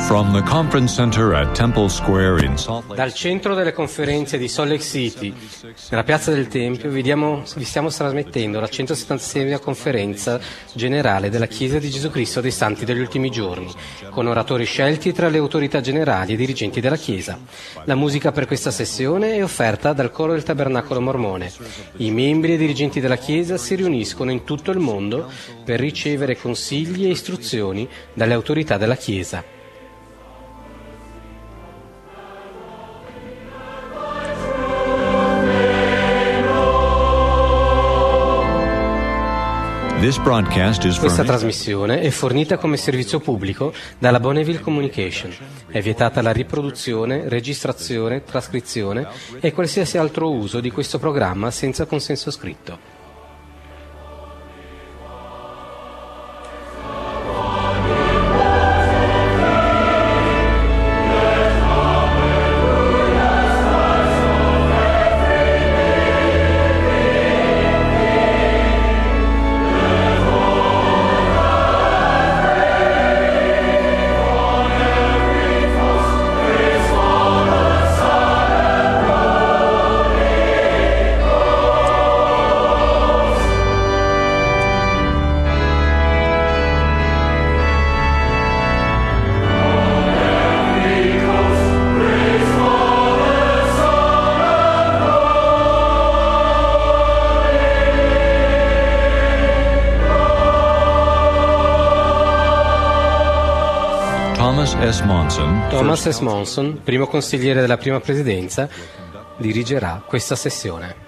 From the conference center at Temple Square in Salt Lake. Dal centro delle conferenze di Salt Lake City, nella piazza del Tempio, vi stiamo trasmettendo la 176a conferenza generale della Chiesa di Gesù Cristo dei Santi degli Ultimi Giorni, con oratori scelti tra le autorità generali e dirigenti della Chiesa. La musica per questa sessione è offerta dal coro del Tabernacolo Mormone. I membri e dirigenti della Chiesa si riuniscono in tutto il mondo per ricevere consigli e istruzioni dalle autorità della Chiesa. Questa trasmissione è fornita come servizio pubblico dalla Bonneville Communication. È vietata la riproduzione, registrazione, trascrizione e qualsiasi altro uso di questo programma senza consenso scritto. Thomas S. Monson, primo consigliere della prima presidenza, dirigerà questa sessione.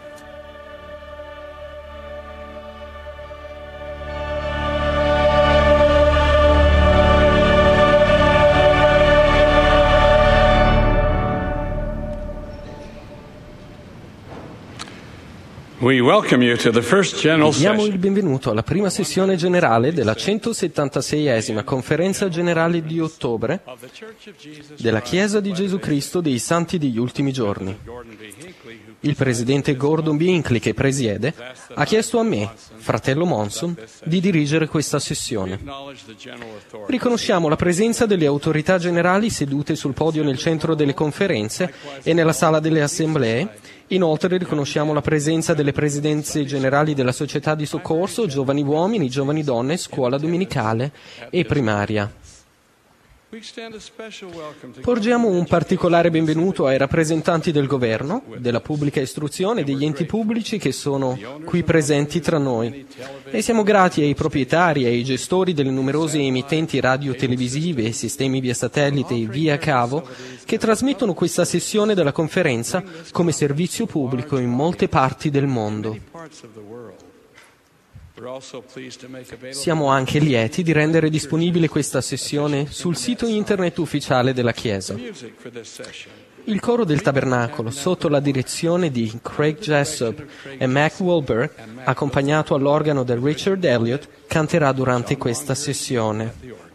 Diamo il benvenuto alla prima sessione generale della 176esima conferenza generale di ottobre della Chiesa di Gesù Cristo dei Santi degli Ultimi Giorni. Il presidente Gordon B. Hinckley, che presiede, ha chiesto a me, fratello Monson, di dirigere questa sessione. Riconosciamo la presenza delle autorità generali sedute sul podio nel centro delle conferenze e nella sala delle assemblee. Inoltre riconosciamo la presenza delle presidenze generali della società di soccorso, giovani uomini, giovani donne, scuola domenicale e primaria. Porgiamo un particolare benvenuto ai rappresentanti del governo, della pubblica istruzione e degli enti pubblici che sono qui presenti tra noi. E siamo grati ai proprietari e ai gestori delle numerose emittenti radio-televisive e sistemi via satellite e via cavo che trasmettono questa sessione della conferenza come servizio pubblico in molte parti del mondo. Siamo anche lieti di rendere disponibile questa sessione sul sito internet ufficiale della Chiesa. Il coro del Tabernacolo, sotto la direzione di Craig Jessup e Mac Wahlberg, accompagnato all'organo da Richard Elliott, canterà durante questa sessione.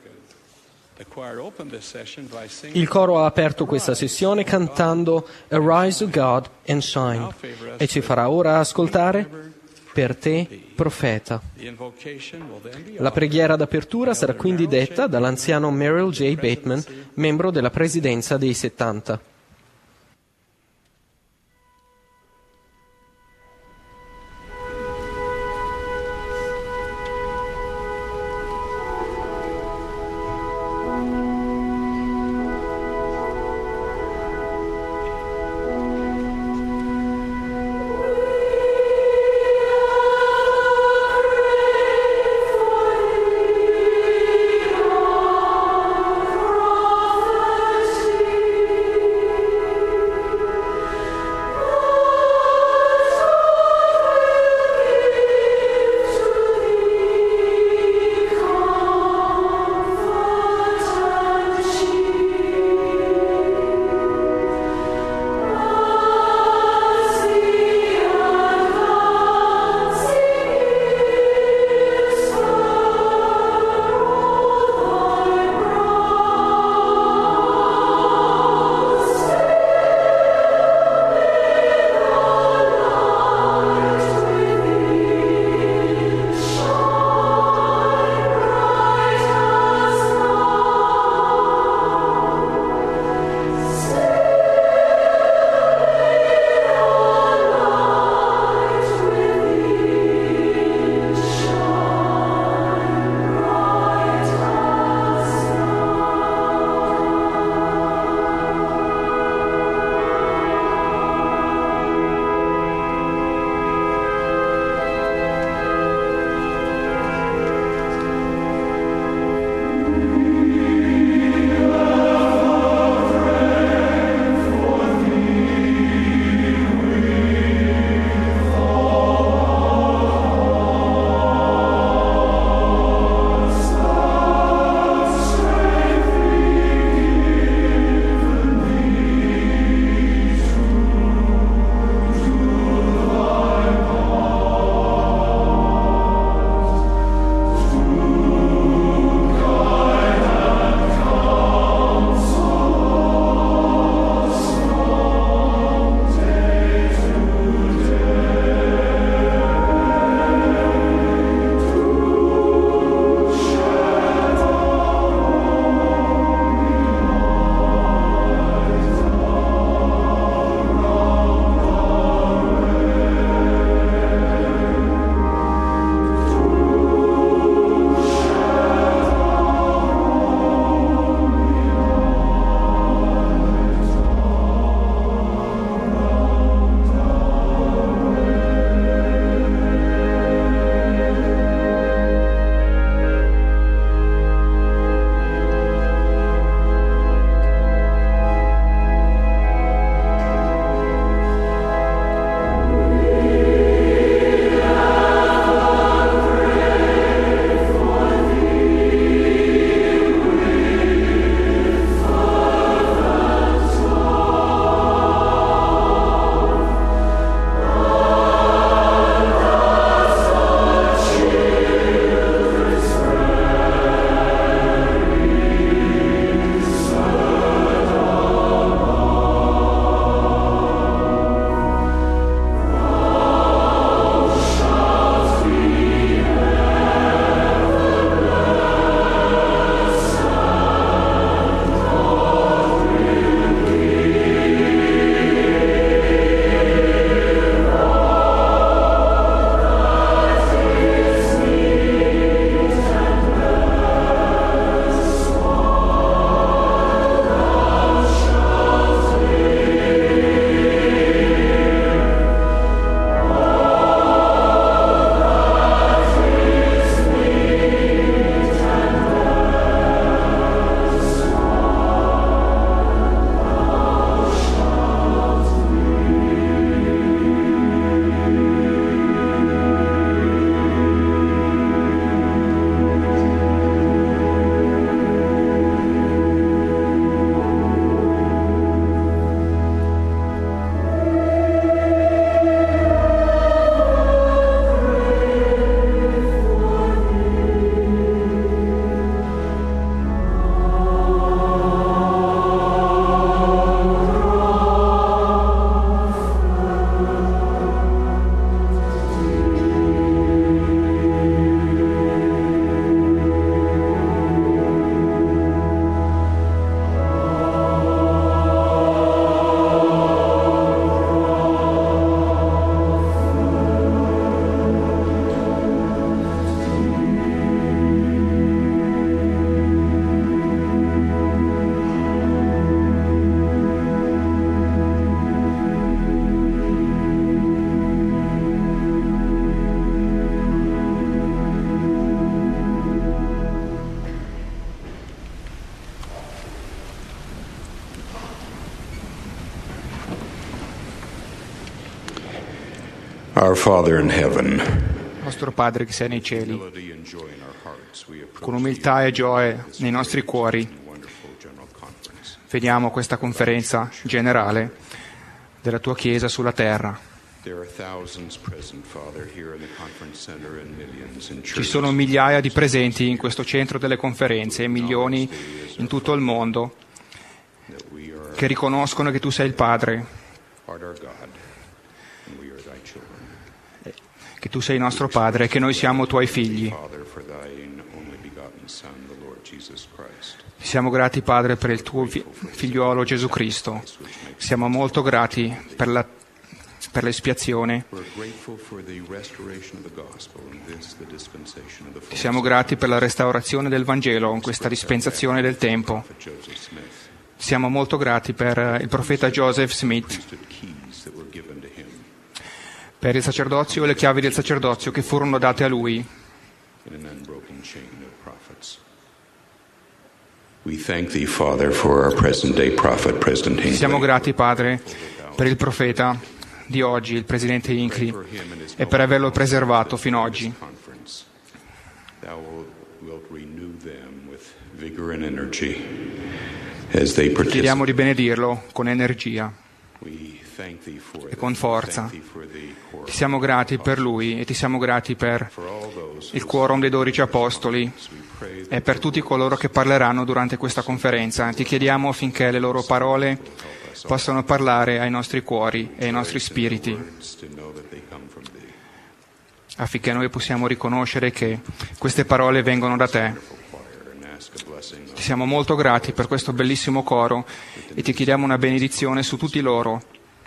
Il coro ha aperto questa sessione cantando Arise, O God, and Shine e ci farà ora ascoltare Per te, profeta. La preghiera d'apertura sarà quindi detta dall'anziano Merrill J. Bateman, membro della Presidenza dei 70. Our Father in heaven, Nostro Padre che sei nei cieli, con umiltà e gioia nei nostri cuori, vediamo questa conferenza generale della tua Chiesa sulla terra. Ci sono migliaia di presenti in questo centro delle conferenze e milioni in tutto il mondo che riconoscono che tu sei il Padre, che tu sei il nostro Padre e che noi siamo tuoi figli. Siamo grati, Padre, per il tuo figliuolo Gesù Cristo. Siamo molto grati per l'espiazione. Siamo grati per la restaurazione del Vangelo in questa dispensazione del tempo. Siamo molto grati per il profeta Joseph Smith, per il sacerdozio e le chiavi del sacerdozio che furono date a lui. Siamo grati, Padre, per il profeta di oggi, il presidente Hinckley, e per averlo preservato fino ad oggi. Ti chiediamo di benedirlo con energia e con forza. Ti siamo grati per lui e ti siamo grati per il quorum dei 12 apostoli e per tutti coloro che parleranno durante questa conferenza. Ti chiediamo affinché le loro parole possano parlare ai nostri cuori e ai nostri spiriti, affinché noi possiamo riconoscere che queste parole vengono da te. Ti siamo molto grati per questo bellissimo coro e ti chiediamo una benedizione su tutti loro.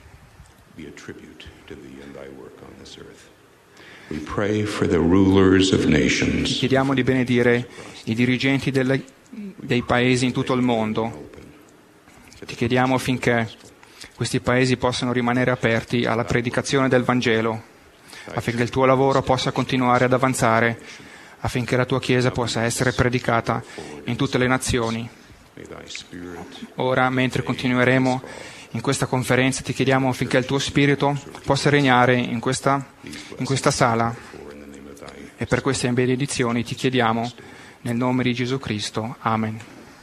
Ti chiediamo di benedire i dirigenti dei paesi in tutto il mondo. Ti chiediamo affinché questi paesi possano rimanere aperti alla predicazione del Vangelo, affinché il tuo lavoro possa continuare ad avanzare, affinché la tua Chiesa possa essere predicata in tutte le nazioni. Ora, mentre continueremo in questa conferenza, ti chiediamo affinché il tuo Spirito possa regnare in questa sala. E per queste benedizioni ti chiediamo nel nome di Gesù Cristo. Amen.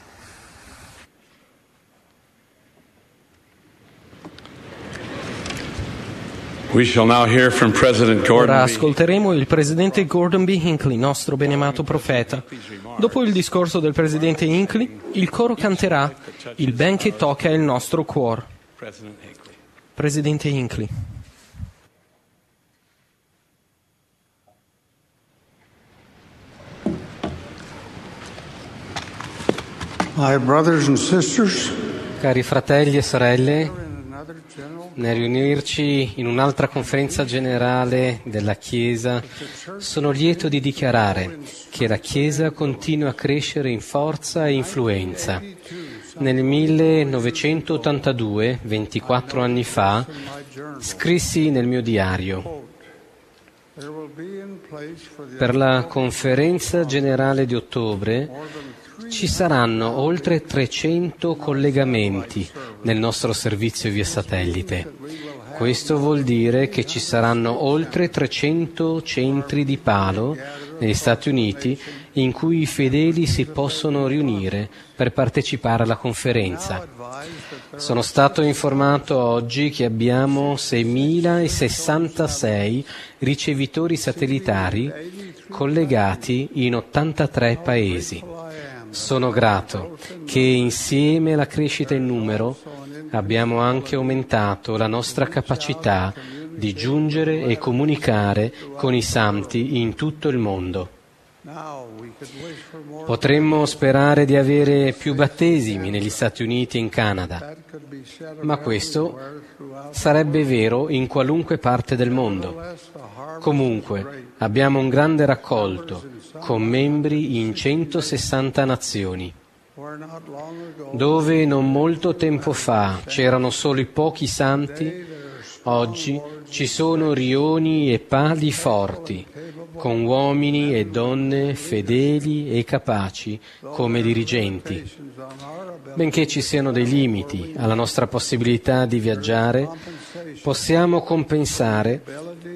Ora ascolteremo il presidente Gordon B. Hinckley, nostro beneamato profeta. Dopo il discorso del presidente Hinckley, il coro canterà Il ben che tocca il nostro cuore. Presidente Hinckley. My brothers and sisters, cari fratelli e sorelle, nel riunirci in un'altra conferenza generale della Chiesa, sono lieto di dichiarare che la Chiesa continua a crescere in forza e influenza. Nel 1982, 24 anni fa, scrissi nel mio diario: per la conferenza generale di ottobre ci saranno oltre 300 collegamenti nel nostro servizio via satellite. Questo vuol dire che ci saranno oltre 300 centri di palo negli Stati Uniti in cui i fedeli si possono riunire per partecipare alla conferenza. Sono stato informato oggi che abbiamo 6.066 ricevitori satellitari collegati in 83 paesi. Sono grato che insieme alla crescita in numero abbiamo anche aumentato la nostra capacità di giungere e comunicare con i santi in tutto il mondo. Potremmo sperare di avere più battesimi negli Stati Uniti e in Canada, ma questo sarebbe vero in qualunque parte del mondo. Comunque, abbiamo un grande raccolto con membri in 160 nazioni. Dove non molto tempo fa c'erano solo i pochi santi, oggi ci sono rioni e pali forti, con uomini e donne fedeli e capaci come dirigenti. Benché ci siano dei limiti alla nostra possibilità di viaggiare, possiamo compensare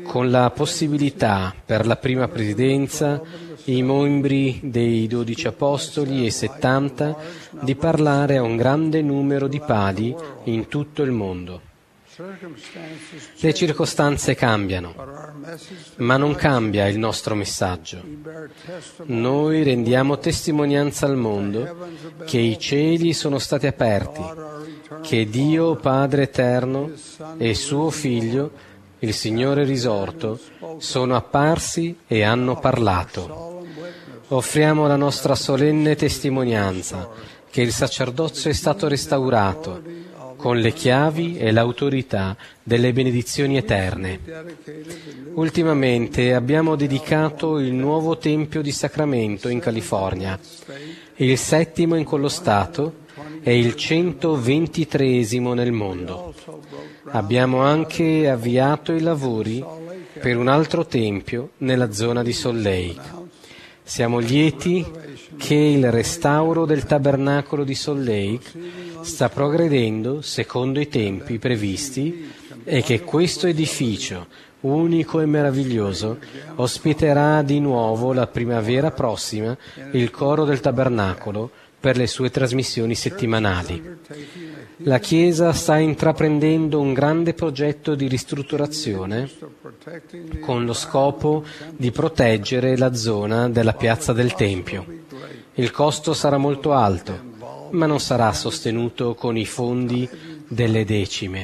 con la possibilità per la prima presidenza, i membri dei 12 apostoli e 70 di parlare a un grande numero di padi in tutto il mondo. Le circostanze cambiano, ma non cambia il nostro messaggio. Noi rendiamo testimonianza al mondo che i cieli sono stati aperti, che Dio Padre Eterno e suo Figlio, il Signore risorto, sono apparsi e hanno parlato. Offriamo la nostra solenne testimonianza che il sacerdozio è stato restaurato con le chiavi e l'autorità delle benedizioni eterne. Ultimamente abbiamo dedicato il nuovo Tempio di Sacramento in California, il 7° in quello stato e il 123° nel mondo. Abbiamo anche avviato i lavori per un altro tempio nella zona di Salt Lake. Siamo lieti che il restauro del tabernacolo di Salt Lake sta progredendo secondo i tempi previsti e che questo edificio, unico e meraviglioso, ospiterà di nuovo la primavera prossima il coro del tabernacolo per le sue trasmissioni settimanali. La Chiesa sta intraprendendo un grande progetto di ristrutturazione con lo scopo di proteggere la zona della piazza del Tempio. Il costo sarà molto alto, ma non sarà sostenuto con i fondi delle decime.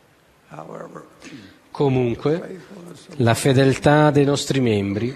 Comunque, la fedeltà dei nostri membri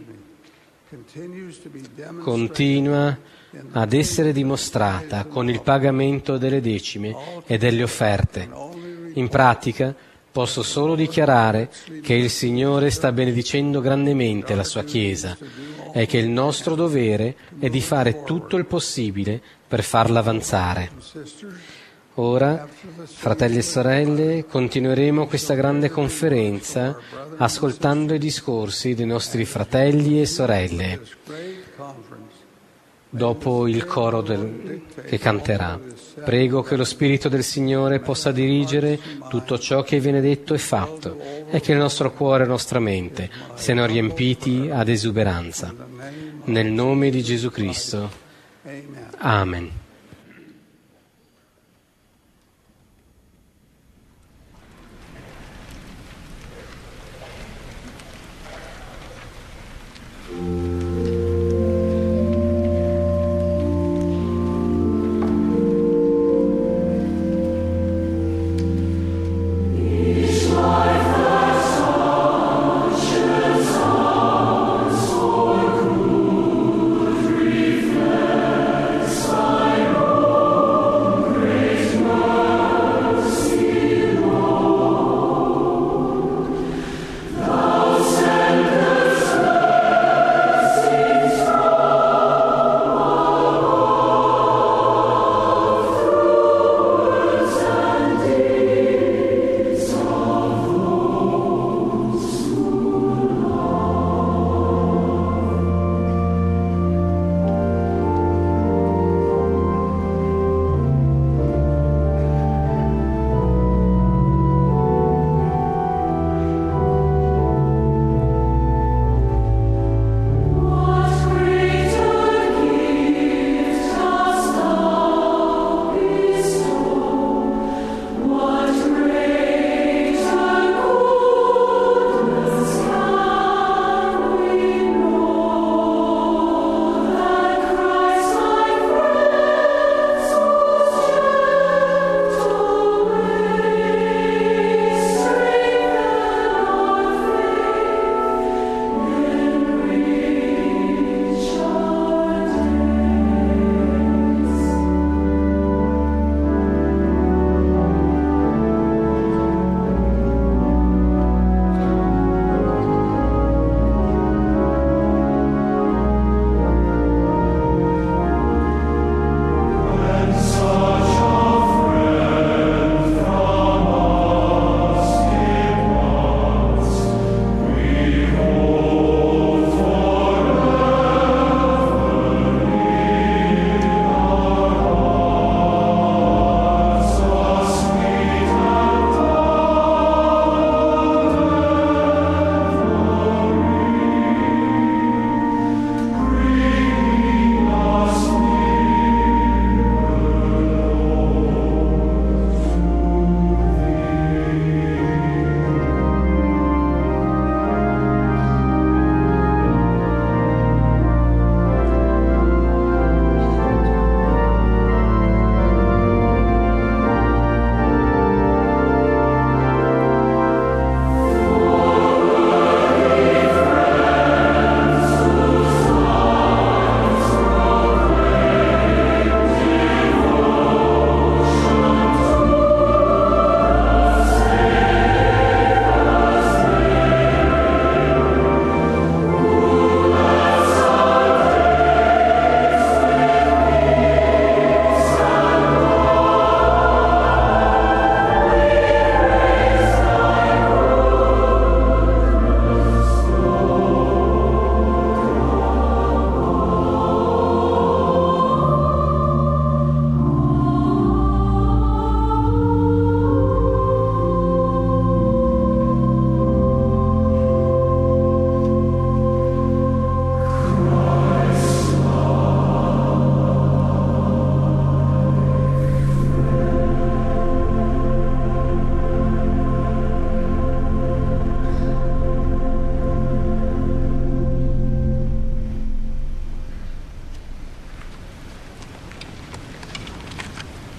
continua ad essere dimostrata con il pagamento delle decime e delle offerte. In pratica, posso solo dichiarare che il Signore sta benedicendo grandemente la sua Chiesa e che il nostro dovere è di fare tutto il possibile per farla avanzare. Ora, fratelli e sorelle, continueremo questa grande conferenza ascoltando i discorsi dei nostri fratelli e sorelle dopo il coro che canterà. Prego che lo Spirito del Signore possa dirigere tutto ciò che viene detto e fatto e che il nostro cuore e la nostra mente siano riempiti ad esuberanza. Nel nome di Gesù Cristo. Amen. Sorry.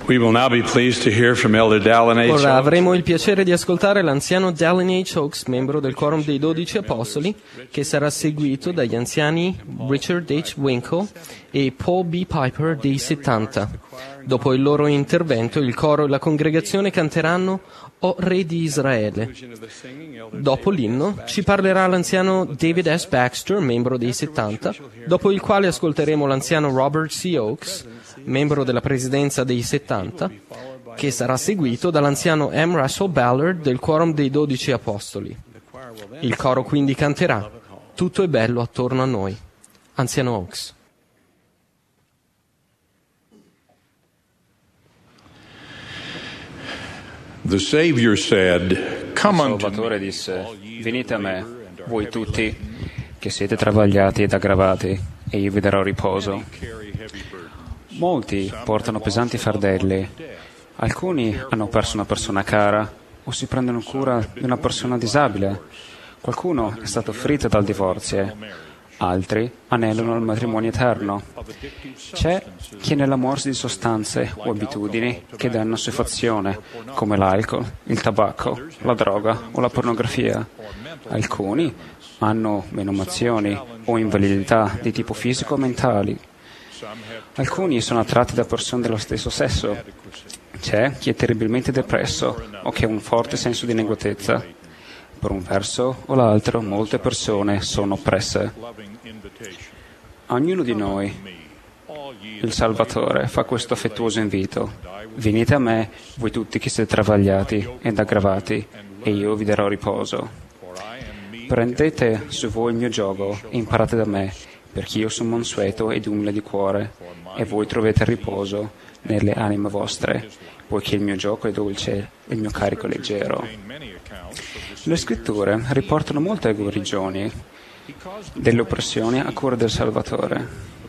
Ora avremo il piacere di ascoltare l'anziano Dallin H. Oaks, membro del Quorum dei 12 Apostoli, che sarà seguito dagli anziani Richard H. Winkle e Paul B. Piper dei 70. Dopo il loro intervento, il coro e la congregazione canteranno O Re di Israele. Dopo l'inno ci parlerà l'anziano David S. Baxter, membro dei 70, dopo il quale ascolteremo l'anziano Robert C. Oaks, membro della presidenza dei 70, che sarà seguito dall'anziano M. Russell Ballard del Quorum dei 12 Apostoli. Il coro quindi canterà Tutto è bello attorno a noi. Anziano Oaks. The Savior said, "Come Il unto Salvatore disse, venite a me, voi tutti che siete travagliati ed aggravati, e io vi darò riposo. Molti portano pesanti fardelli, alcuni hanno perso una persona cara o si prendono cura di una persona disabile, qualcuno è stato ferito dal divorzio, altri anelano il matrimonio eterno. C'è chi è nell'amorsi di sostanze o abitudini che danno assuefazione, come l'alcol, il tabacco, la droga o la pornografia. Alcuni hanno menomazioni o invalidità di tipo fisico o mentali. Alcuni sono attratti da persone dello stesso sesso. C'è chi è terribilmente depresso o che ha un forte senso di inadeguatezza. Per un verso o l'altro, molte persone sono oppresse. A ognuno di noi, il Salvatore fa questo affettuoso invito. Venite a me, voi tutti che siete travagliati ed aggravati, e io vi darò riposo. Prendete su voi il mio giogo e imparate da me, perché io sono mansueto ed umile di cuore, e voi trovate riposo nelle anime vostre, poiché il mio gioco è dolce e il mio carico è leggero. Le scritture riportano molte guarigioni delle oppressioni a cura del Salvatore.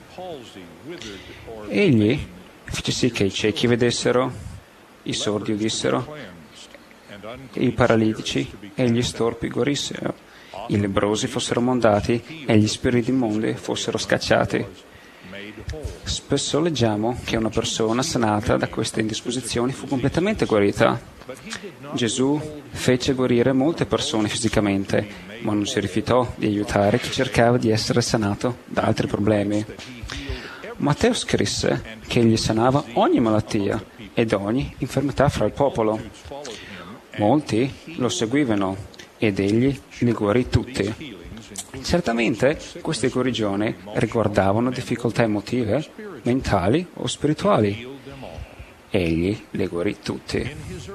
Egli fece sì che i ciechi vedessero, i sordi udissero, i paralitici e gli storpi guarissero, i lebbrosi fossero mondati e gli spiriti immondi fossero scacciati. Spesso leggiamo che una persona sanata da queste indisposizioni fu completamente guarita. Gesù fece guarire molte persone fisicamente, ma non si rifiutò di aiutare chi cercava di essere sanato da altri problemi. Matteo scrisse che egli sanava ogni malattia ed ogni infermità fra il popolo. Molti lo seguivano ed egli li guarì tutti. Certamente queste guarigioni riguardavano difficoltà emotive, mentali o spirituali. Egli le guarì tutti.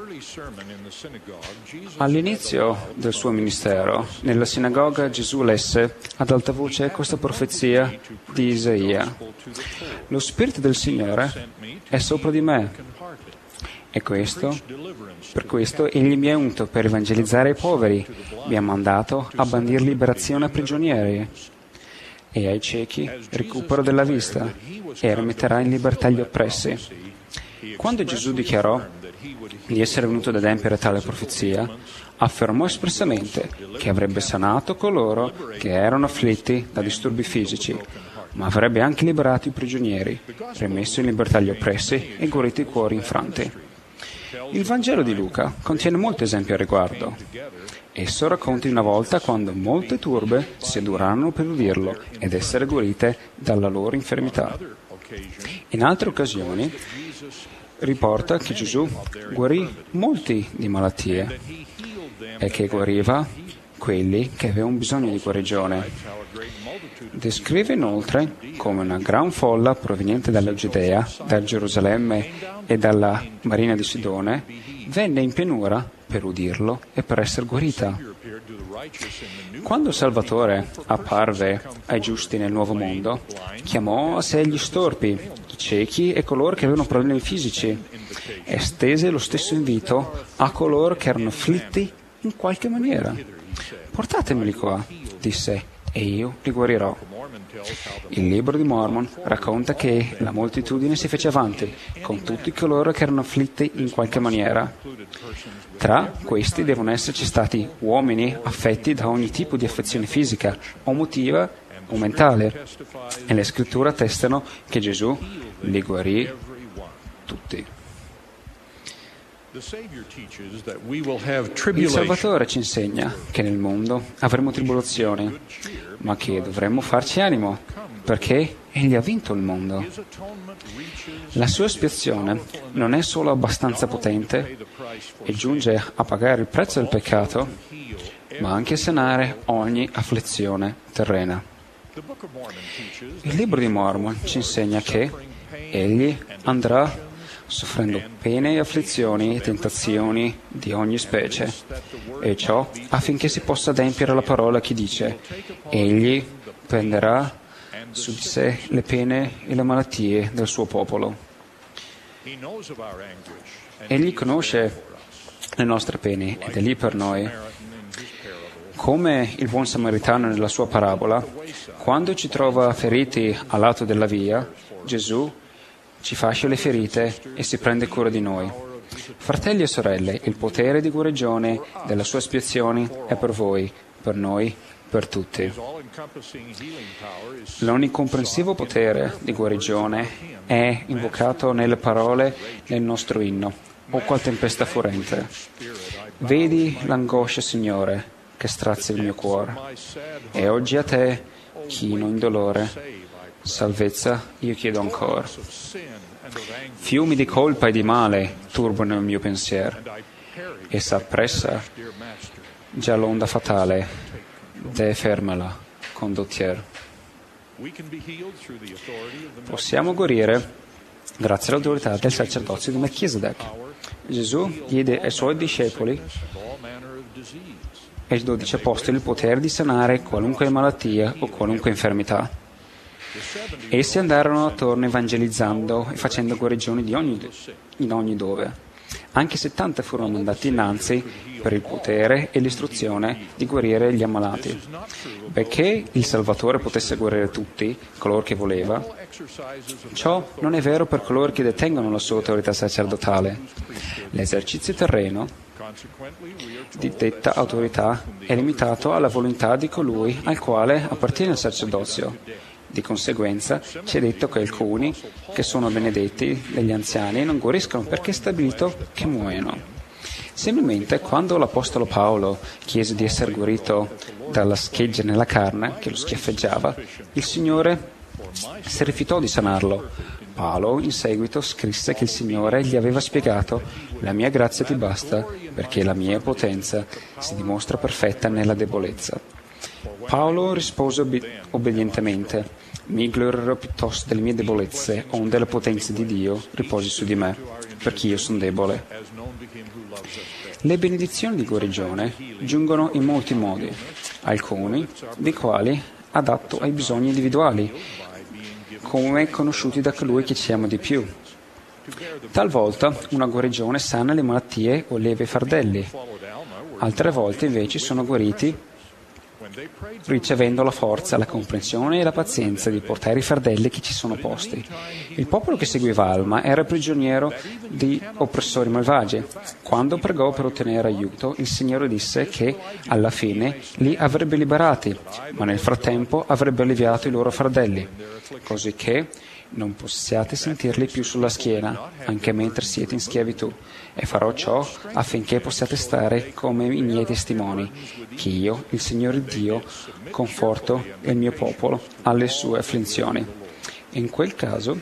All'inizio del suo ministero, nella sinagoga Gesù lesse ad alta voce questa profezia di Isaia. Lo Spirito del Signore è sopra di me. E per questo egli mi ha unto per evangelizzare i poveri, mi ha mandato a bandire liberazione ai prigionieri e ai ciechi recupero della vista e rimetterà in libertà gli oppressi. Quando Gesù dichiarò di essere venuto ad adempiere tale profezia, affermò espressamente che avrebbe sanato coloro che erano afflitti da disturbi fisici, ma avrebbe anche liberato i prigionieri, rimesso in libertà gli oppressi e guarito i cuori infranti. Il Vangelo di Luca contiene molti esempi al riguardo. Esso racconta di una volta quando molte turbe si adorarono per udirlo ed essere guarite dalla loro infermità. In altre occasioni riporta che Gesù guarì molti di malattie e che guariva quelli che avevano bisogno di guarigione. Descrive inoltre come una gran folla proveniente dalla Giudea, da Gerusalemme e dalla marina di Sidone venne in pianura per udirlo e per essere guarita. Quando il Salvatore apparve ai giusti nel nuovo mondo, chiamò a sé gli storpi, i ciechi e coloro che avevano problemi fisici e stese lo stesso invito a coloro che erano afflitti in qualche maniera. Portatemeli qua, disse, e io li guarirò. Il libro di Mormon racconta che la moltitudine si fece avanti con tutti coloro che erano afflitti in qualche maniera. Tra questi devono esserci stati uomini affetti da ogni tipo di affezione fisica o emotiva o mentale. E le scritture attestano che Gesù li guarì tutti. Il Salvatore ci insegna che nel mondo avremo tribolazioni, ma che dovremmo farci animo, perché Egli ha vinto il mondo. La sua espiazione non è solo abbastanza potente e giunge a pagare il prezzo del peccato, ma anche a sanare ogni afflizione terrena. Il libro di Mormon ci insegna che Egli andrà soffrendo pene e afflizioni e tentazioni di ogni specie, e ciò affinché si possa adempiere la parola che dice: Egli prenderà su di sé le pene e le malattie del suo popolo. Egli conosce le nostre pene ed è lì per noi. Come il buon samaritano nella sua parabola, quando ci trova feriti al lato della via, Gesù ci fascia le ferite e si prende cura di noi. Fratelli e sorelle, il potere di guarigione della sua espiazione è per voi, per noi, per tutti. L'onnicomprensivo potere di guarigione è invocato nelle parole del nostro inno: o qual tempesta furente. Vedi l'angoscia, Signore, che strazia il mio cuore. E oggi a te, chino in dolore, salvezza io chiedo ancora. Fiumi di colpa e di male turbano il mio pensiero, e s'appressa già l'onda fatale, de fermala, condottier. Possiamo guarire grazie all'autorità del sacerdozio di Melchisedec. Gesù diede ai suoi discepoli e ai 12 apostoli il potere di sanare qualunque malattia o qualunque infermità. Essi andarono attorno evangelizzando e facendo guarigioni in ogni dove. Anche 70 furono mandati innanzi per il potere e l'istruzione di guarire gli ammalati. Perché il Salvatore potesse guarire tutti, coloro che voleva, ciò non è vero per coloro che detengono la sua autorità sacerdotale. L'esercizio terreno di detta autorità è limitato alla volontà di colui al quale appartiene il sacerdozio. Di conseguenza, ci è detto che alcuni, che sono benedetti degli anziani, non guariscono perché è stabilito che muoiono. Similmente, quando l'Apostolo Paolo chiese di essere guarito dalla scheggia nella carne che lo schiaffeggiava, il Signore si rifiutò di sanarlo. Paolo, in seguito, scrisse che il Signore gli aveva spiegato: «La mia grazia ti basta, perché la mia potenza si dimostra perfetta nella debolezza». Paolo rispose obbedientemente: «Mi glorierò piuttosto delle mie debolezze, onde la potenza di Dio riposi su di me, perché io sono debole». Le benedizioni di guarigione giungono in molti modi, alcuni dei quali adatto ai bisogni individuali, come conosciuti da colui che ci ama di più. Talvolta una guarigione sana le malattie o lieve fardelli, altre volte invece sono guariti ricevendo la forza, la comprensione e la pazienza di portare i fardelli che ci sono posti. Il popolo che seguiva Alma era prigioniero di oppressori malvagi. Quando pregò per ottenere aiuto, il Signore disse che alla fine li avrebbe liberati, ma nel frattempo avrebbe alleviato i loro fardelli, così che non possiate sentirli più sulla schiena, anche mentre siete in schiavitù. E farò ciò affinché possiate stare come i miei testimoni, che io, il Signore Dio, conforto il mio popolo alle sue afflizioni. In quel caso,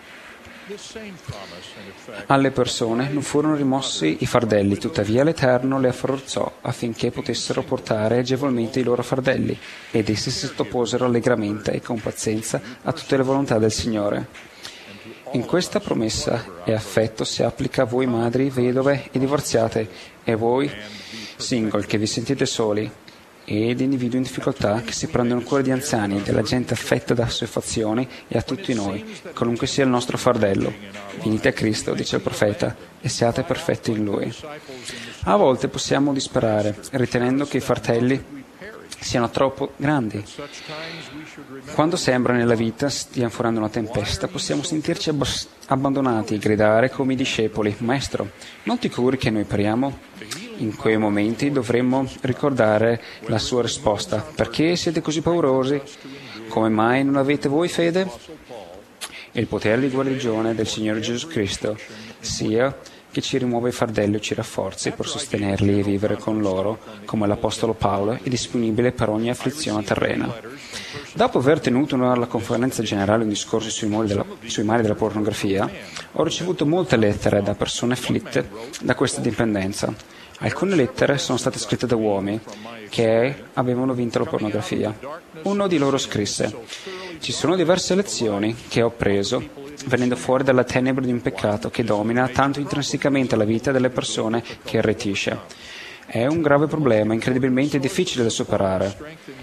alle persone non furono rimossi i fardelli, tuttavia l'Eterno le afforzò affinché potessero portare agevolmente i loro fardelli, ed essi si sottoposero allegramente e con pazienza a tutte le volontà del Signore. In questa promessa e affetto si applica a voi madri, vedove e divorziate, e voi single che vi sentite soli, ed individui in difficoltà che si prendono cura di anziani, della gente affetta da assuefazioni, e a tutti noi, qualunque sia il nostro fardello. Venite a Cristo, dice il profeta, e siate perfetti in Lui. A volte possiamo disperare, ritenendo che i fardelli siano troppo grandi. Quando sembra nella vita stia fuorando una tempesta, possiamo sentirci abbandonati e gridare come i discepoli: «Maestro, non ti curi che noi periamo?» In quei momenti dovremmo ricordare la sua risposta: «Perché siete così paurosi? Come mai non avete voi fede?» Il potere di guarigione del Signore Gesù Cristo sia che ci rimuova i fardelli o ci rafforzi per sostenerli e vivere con loro, come l'Apostolo Paolo è disponibile per ogni afflizione terrena. Dopo aver tenuto alla conferenza generale un discorso sui mali della pornografia, ho ricevuto molte lettere da persone afflitte da questa dipendenza. Alcune lettere sono state scritte da uomini che avevano vinto la pornografia. Uno di loro scrisse: «Ci sono diverse lezioni che ho preso venendo fuori dalla tenebra di un peccato che domina tanto intrinsecamente la vita delle persone che irretisce. È un grave problema, incredibilmente difficile da superare.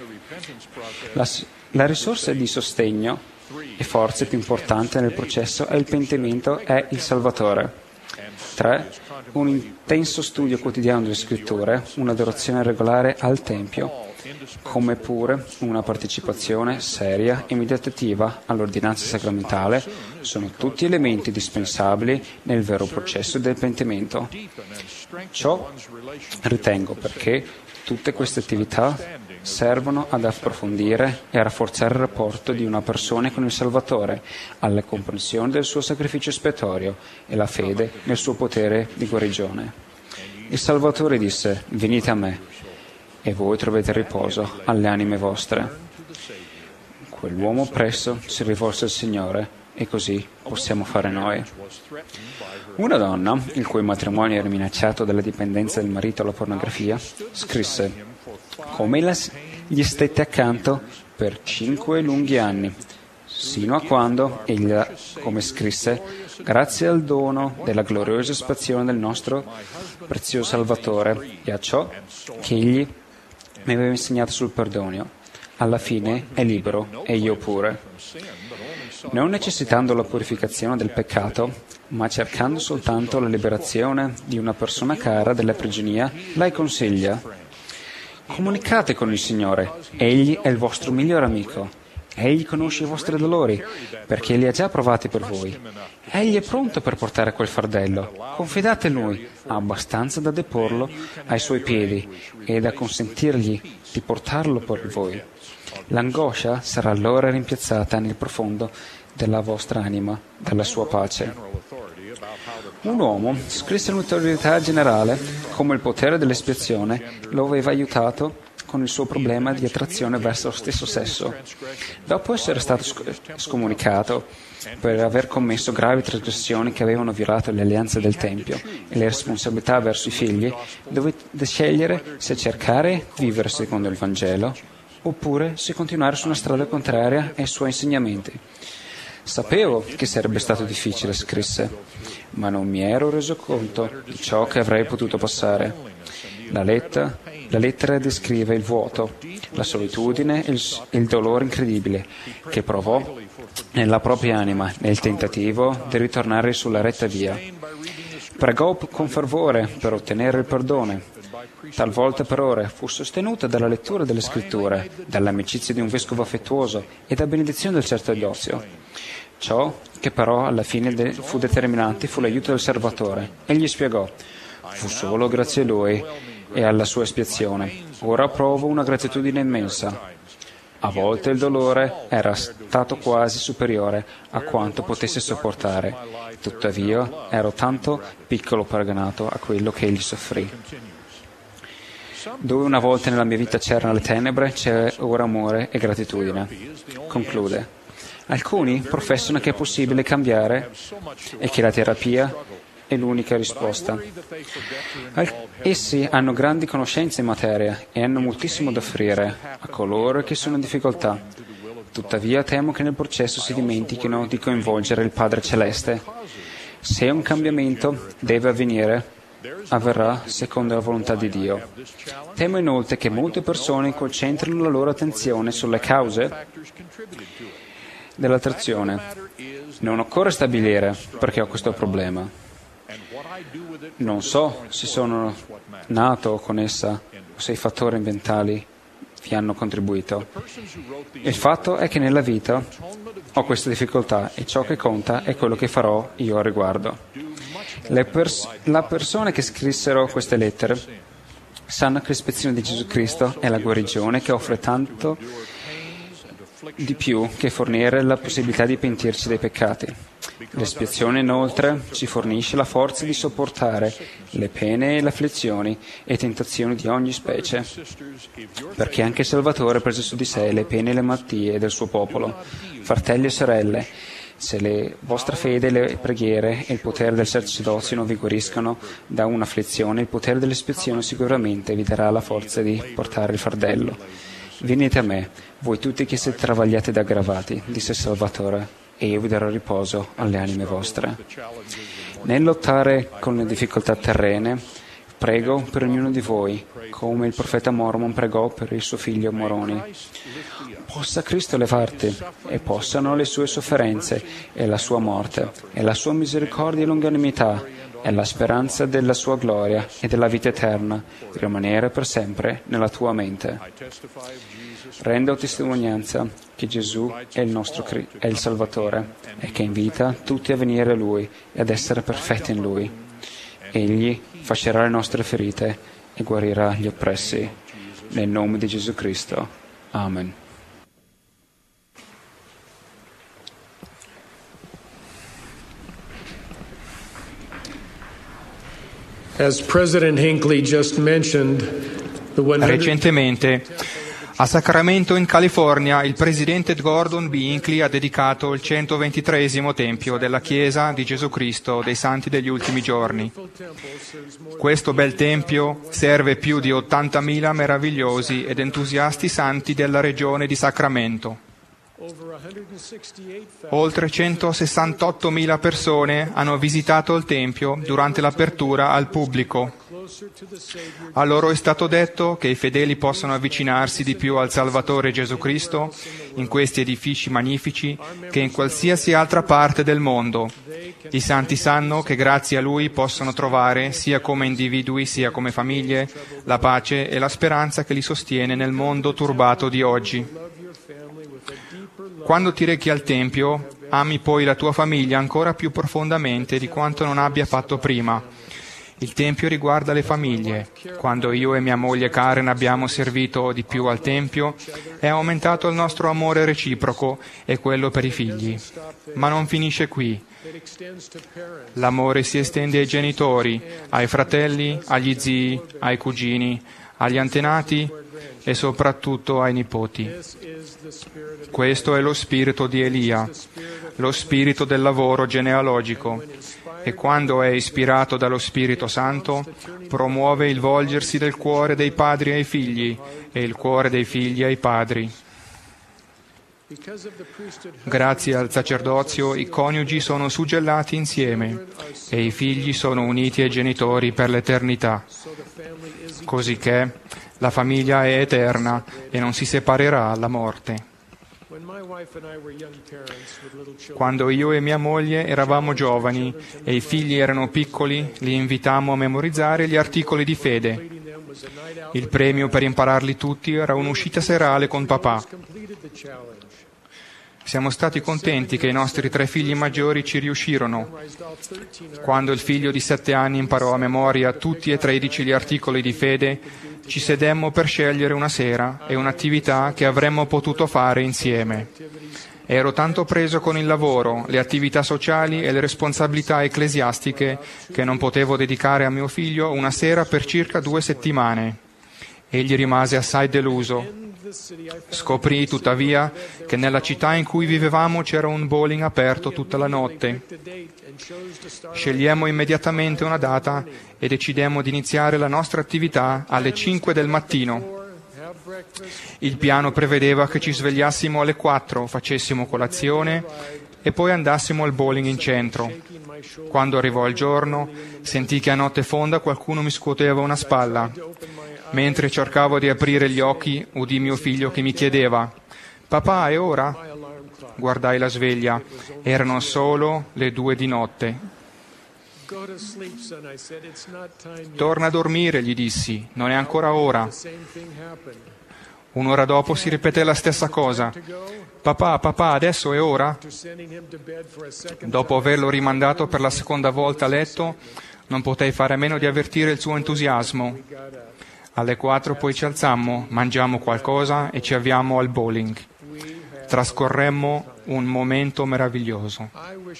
La risorsa di sostegno e forza più importante nel processo è il pentimento e il Salvatore. 3. Un intenso studio quotidiano delle Scritture, un'adorazione regolare al Tempio, come pure una partecipazione seria e meditativa all'ordinanza sacramentale sono tutti elementi dispensabili nel vero processo del pentimento. Ciò ritengo perché tutte queste attività servono ad approfondire e a rafforzare il rapporto di una persona con il Salvatore, alla comprensione del suo sacrificio espiatorio e la fede nel suo potere di guarigione. Il Salvatore disse: «Venite a me, e voi trovate riposo alle anime vostre». Quell'uomo presso si rivolse al Signore, e così possiamo fare noi. Una donna, il cui matrimonio era minacciato dalla dipendenza del marito alla pornografia, scrisse: «Come gli stette accanto per 5 lunghi anni, sino a quando egli, come scrisse, grazie al dono della gloriosa espiazione del nostro prezioso Salvatore e a ciò che egli mi aveva insegnato sul perdono, alla fine è libero e io pure. Non necessitando la purificazione del peccato, ma cercando soltanto la liberazione di una persona cara dalla prigionia, lei consiglia: comunicate con il Signore, Egli è il vostro migliore amico. Egli conosce i vostri dolori, perché li ha già provati per voi. Egli è pronto per portare quel fardello. Confidate in Lui, ha abbastanza da deporlo ai suoi piedi e da consentirgli di portarlo per voi. L'angoscia sarà allora rimpiazzata nel profondo della vostra anima, dalla sua pace». Un uomo scrisse all'autorità generale come il potere dell'espiazione lo aveva aiutato con il suo problema di attrazione verso lo stesso sesso. Dopo essere stato scomunicato per aver commesso gravi trasgressioni che avevano violato le alleanze del Tempio e le responsabilità verso i figli, dovette scegliere se cercare di vivere secondo il Vangelo oppure se continuare su una strada contraria ai suoi insegnamenti. «Sapevo che sarebbe stato difficile», scrisse, «ma non mi ero reso conto di ciò che avrei potuto passare. La lettera descrive il vuoto, la solitudine e il dolore incredibile che provò nella propria anima nel tentativo di ritornare sulla retta via. Pregò con fervore per ottenere il perdono. Talvolta per ore fu sostenuta dalla lettura delle Scritture, dall'amicizia di un vescovo affettuoso e da benedizione del sacerdozio. Ciò che però alla fine fu determinante fu l'aiuto del Salvatore. Egli spiegò: fu solo grazie a Lui e alla sua espiazione. Ora provo una gratitudine immensa. A volte il dolore era stato quasi superiore a quanto potesse sopportare. Tuttavia ero tanto piccolo paragonato a quello che egli soffrì. Dove una volta nella mia vita c'erano le tenebre, c'è ora amore e gratitudine». Conclude: alcuni professano che è possibile cambiare e che la terapia è l'unica risposta. Essi hanno grandi conoscenze in materia e hanno moltissimo da offrire a coloro che sono in difficoltà. Tuttavia temo che nel processo si dimentichino di coinvolgere il Padre Celeste. Se un cambiamento deve avvenire, avverrà secondo la volontà di Dio. Temo inoltre che molte persone concentrino la loro attenzione sulle cause dell'attrazione. Non occorre stabilire perché ho questo problema. Non so se sono nato con essa o se i fattori ambientali vi hanno contribuito. Il fatto è che nella vita ho questa difficoltà e ciò che conta è quello che farò io al riguardo. Le persone che scrissero queste lettere sanno che l'espiazione di Gesù Cristo è la guarigione che offre tanto di più che fornire la possibilità di pentirci dei peccati. L'espiazione, inoltre, ci fornisce la forza di sopportare le pene e le afflizioni e tentazioni di ogni specie, perché anche il Salvatore prese su di sé le pene e le malattie del suo popolo. Fratelli e sorelle, se le vostra fede, le preghiere e il potere del sacerdozio non vi guariscono da un'afflizione, il potere dell'espiazione sicuramente vi darà la forza di portare il fardello. Venite a me, voi tutti che siete travagliati ed aggravati, disse il Salvatore, e io vi darò riposo alle anime vostre. Nel lottare con le difficoltà terrene, prego per ognuno di voi, come il profeta Mormon pregò per il suo figlio Moroni. Possa Cristo levarti e possano le sue sofferenze e la sua morte e la sua misericordia e longanimità e la speranza della sua gloria e della vita eterna rimanere per sempre nella tua mente. Rendo testimonianza che Gesù è è il Salvatore e che invita tutti a venire a Lui e ad essere perfetti in Lui. Egli fascerà le nostre ferite e guarirà gli oppressi. Nel nome di Gesù Cristo. Amen. As President Hinckley just mentioned, recentemente a Sacramento, in California, il presidente Gordon B. Hinckley ha dedicato il 123° tempio della Chiesa di Gesù Cristo dei Santi degli Ultimi Giorni. Questo bel tempio serve più di 80.000 meravigliosi ed entusiasti santi della regione di Sacramento. Oltre 168.000 persone hanno visitato il Tempio durante l'apertura al pubblico. A loro è stato detto che i fedeli possono avvicinarsi di più al Salvatore Gesù Cristo in questi edifici magnifici che in qualsiasi altra parte del mondo. I santi sanno che grazie a Lui possono trovare, sia come individui sia come famiglie, la pace e la speranza che li sostiene nel mondo turbato di oggi. Quando ti rechi al Tempio, ami poi la tua famiglia ancora più profondamente di quanto non abbia fatto prima. Il Tempio riguarda le famiglie. Quando io e mia moglie Karen abbiamo servito di più al Tempio, è aumentato il nostro amore reciproco e quello per i figli. Ma non finisce qui. L'amore si estende ai genitori, ai fratelli, agli zii, ai cugini, agli antenati e soprattutto ai nipoti. Questo è lo spirito di Elia, lo spirito del lavoro genealogico, e quando è ispirato dallo Spirito Santo promuove il volgersi del cuore dei padri ai figli e il cuore dei figli ai padri. Grazie al sacerdozio i coniugi sono suggellati insieme e i figli sono uniti ai genitori per l'eternità, cosicché la famiglia è eterna e non si separerà alla morte. Quando io e mia moglie eravamo giovani e i figli erano piccoli, li invitammo a memorizzare gli articoli di fede. Il premio per impararli tutti era un'uscita serale con papà. Siamo stati contenti che i nostri 3 figli maggiori ci riuscirono. Quando il figlio di 7 anni imparò a memoria tutti e 13 gli articoli di fede, ci sedemmo per scegliere una sera e un'attività che avremmo potuto fare insieme. Ero tanto preso con il lavoro, le attività sociali e le responsabilità ecclesiastiche che non potevo dedicare a mio figlio una sera per circa 2 settimane. Egli rimase assai deluso. Scoprì tuttavia che nella città in cui vivevamo c'era un bowling aperto tutta la notte. Scegliemmo immediatamente una data e decidemmo di iniziare la nostra attività alle 5 del mattino. Il piano prevedeva che ci svegliassimo alle 4, facessimo colazione e poi andassimo al bowling in centro. Quando arrivò il giorno, sentii che a notte fonda qualcuno mi scuoteva una spalla. Mentre cercavo di aprire gli occhi, udì mio figlio che mi chiedeva: «Papà, è ora?» Guardai la sveglia. Erano solo le 2 di notte. «Torna a dormire», gli dissi, «non è ancora ora». Un'ora dopo si ripeté la stessa cosa. Papà, adesso è ora?» Dopo averlo rimandato per la seconda volta a letto, non potei fare a meno di avvertire il suo entusiasmo. Alle 4 poi ci alzammo, mangiammo qualcosa e ci avviammo al bowling. trascorremmo un momento meraviglioso.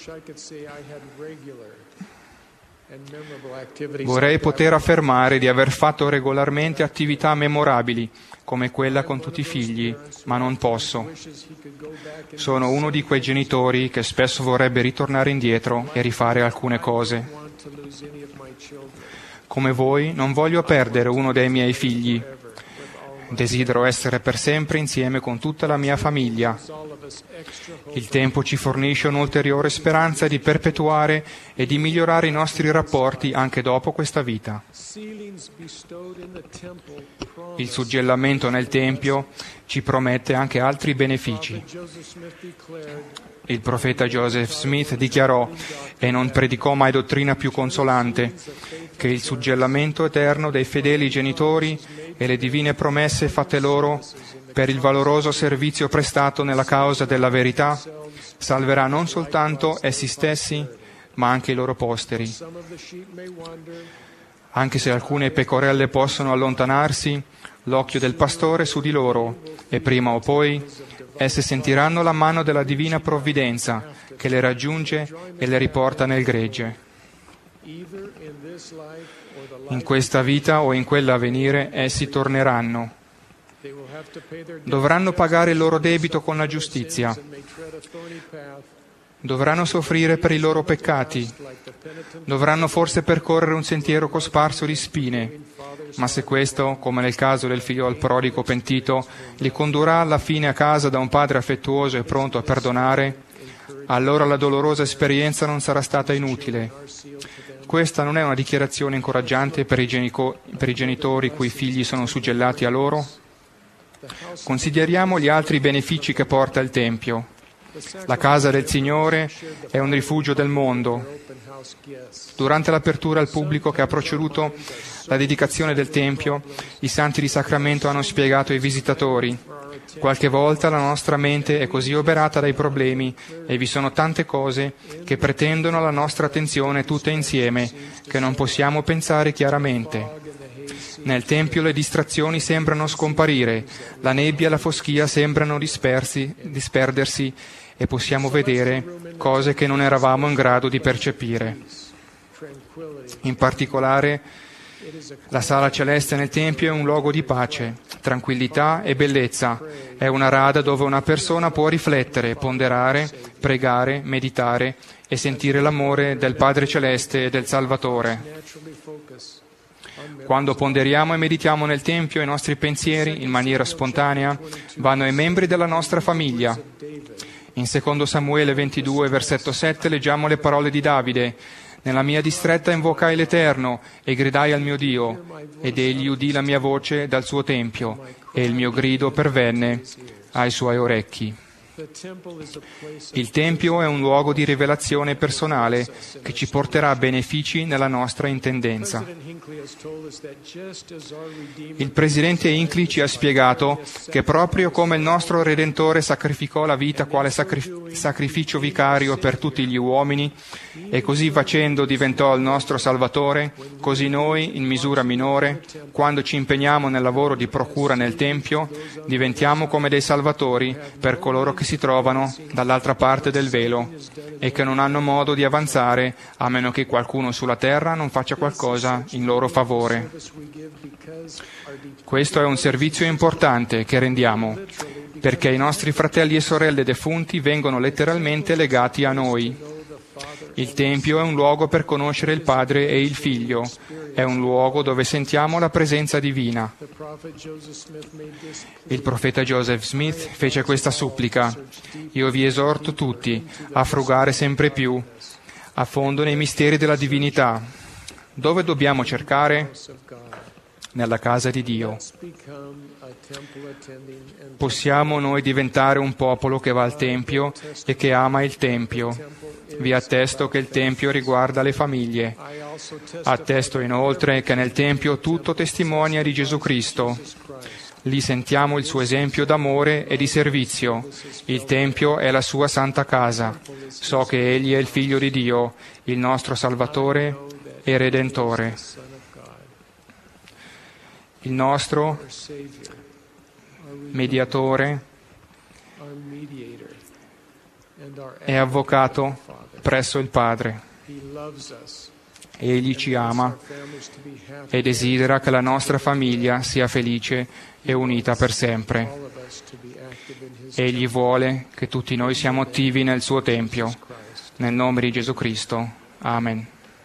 Vorrei poter affermare di aver fatto regolarmente attività memorabili, come quella con tutti i figli, ma non posso. Sono uno di quei genitori che spesso vorrebbe ritornare indietro e rifare alcune cose. Come voi, non voglio perdere uno dei miei figli. Desidero essere per sempre insieme con tutta la mia famiglia. Il tempo ci fornisce un'ulteriore speranza di perpetuare e di migliorare i nostri rapporti anche dopo questa vita. Il suggellamento nel Tempio ci promette anche altri benefici. Il profeta Joseph Smith dichiarò, e non predicò mai dottrina più consolante, che il suggellamento eterno dei fedeli genitori e le divine promesse fatte loro per il valoroso servizio prestato nella causa della verità salverà non soltanto essi stessi, ma anche i loro posteri. Anche se alcune pecorelle possono allontanarsi, l'occhio del pastore è su di loro, e prima o poi esse sentiranno la mano della divina provvidenza che le raggiunge e le riporta nel gregge. In questa vita o in quella a venire essi torneranno. Dovranno pagare il loro debito con la giustizia. Dovranno soffrire per i loro peccati. Dovranno forse percorrere un sentiero cosparso di spine. Ma se questo, come nel caso del figliol prodigo pentito, li condurrà alla fine a casa da un padre affettuoso e pronto a perdonare, allora la dolorosa esperienza non sarà stata inutile. Questa non è una dichiarazione incoraggiante per i genitori cui i figli sono suggellati a loro? Consideriamo gli altri benefici che porta il Tempio. La casa del Signore è un rifugio del mondo. Durante l'apertura al pubblico che ha preceduto la dedicazione del Tempio, i santi di Sacramento hanno spiegato ai visitatori: qualche volta la nostra mente è così oberata dai problemi e vi sono tante cose che pretendono la nostra attenzione tutte insieme che non possiamo pensare chiaramente. Nel Tempio le distrazioni sembrano scomparire, la nebbia e la foschia sembrano disperdersi e possiamo vedere cose che non eravamo in grado di percepire. In particolare, la sala celeste nel Tempio è un luogo di pace, tranquillità e bellezza. È una rada dove una persona può riflettere, ponderare, pregare, meditare e sentire l'amore del Padre Celeste e del Salvatore. Quando ponderiamo e meditiamo nel Tempio, i nostri pensieri, in maniera spontanea, vanno ai membri della nostra famiglia. In 2 Samuele 22, versetto 7, leggiamo le parole di Davide: «Nella mia distretta invocai l'Eterno e gridai al mio Dio, ed egli udì la mia voce dal suo tempio, e il mio grido pervenne ai suoi orecchi». Il Tempio è un luogo di rivelazione personale che ci porterà benefici nella nostra intendenza. Il presidente Hinckley ci ha spiegato che proprio come il nostro Redentore sacrificò la vita quale sacrificio vicario per tutti gli uomini e così facendo diventò il nostro Salvatore, così noi, in misura minore, quando ci impegniamo nel lavoro di procura nel Tempio, diventiamo come dei salvatori per coloro che si trovano dall'altra parte del velo e che non hanno modo di avanzare a meno che qualcuno sulla terra non faccia qualcosa in loro favore. Questo è un servizio importante che rendiamo, perché i nostri fratelli e sorelle defunti vengono letteralmente legati a noi. Il Tempio è un luogo per conoscere il Padre e il Figlio, è un luogo dove sentiamo la presenza divina. Il profeta Joseph Smith fece questa supplica: «Io vi esorto tutti a frugare sempre più a fondo nei misteri della divinità». Dove dobbiamo cercare? Nella casa di Dio. Possiamo noi diventare un popolo che va al Tempio e che ama il Tempio. Vi attesto che il Tempio riguarda le famiglie. Attesto inoltre che nel Tempio tutto testimonia di Gesù Cristo. Lì sentiamo il suo esempio d'amore e di servizio. Il Tempio è la sua santa casa. So che Egli è il Figlio di Dio, il nostro Salvatore e Redentore. Il nostro mediatore è avvocato presso il Padre. Egli ci ama e desidera che la nostra famiglia sia felice e unita per sempre. Egli vuole che tutti noi siamo attivi nel suo Tempio. Nel nome di Gesù Cristo. Amen.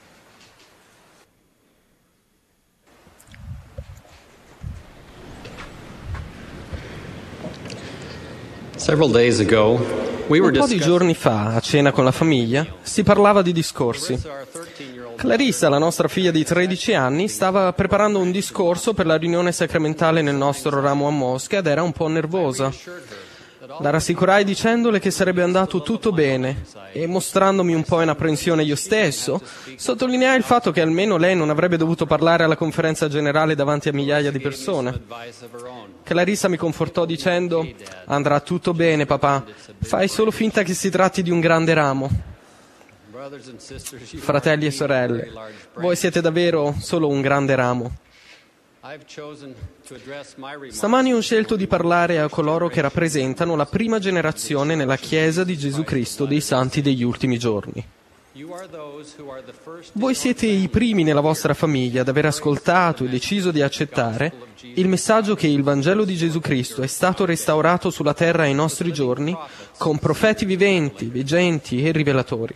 Un po' di giorni fa, a cena con la famiglia, si parlava di discorsi. Clarissa, la nostra figlia di 13 anni, stava preparando un discorso per la riunione sacramentale nel nostro ramo a Mosca ed era un po' nervosa. La rassicurai dicendole che sarebbe andato tutto bene e, mostrandomi un po' in apprensione io stesso, sottolineai il fatto che almeno lei non avrebbe dovuto parlare alla conferenza generale davanti a migliaia di persone. Clarissa mi confortò dicendo: «Andrà tutto bene, papà, fai solo finta che si tratti di un grande ramo». Fratelli e sorelle, voi siete davvero solo un grande ramo. Stamani ho scelto di parlare a coloro che rappresentano la prima generazione nella Chiesa di Gesù Cristo dei Santi degli ultimi giorni. Voi siete i primi nella vostra famiglia ad aver ascoltato e deciso di accettare il messaggio che il Vangelo di Gesù Cristo è stato restaurato sulla terra ai nostri giorni con profeti viventi, veggenti e rivelatori.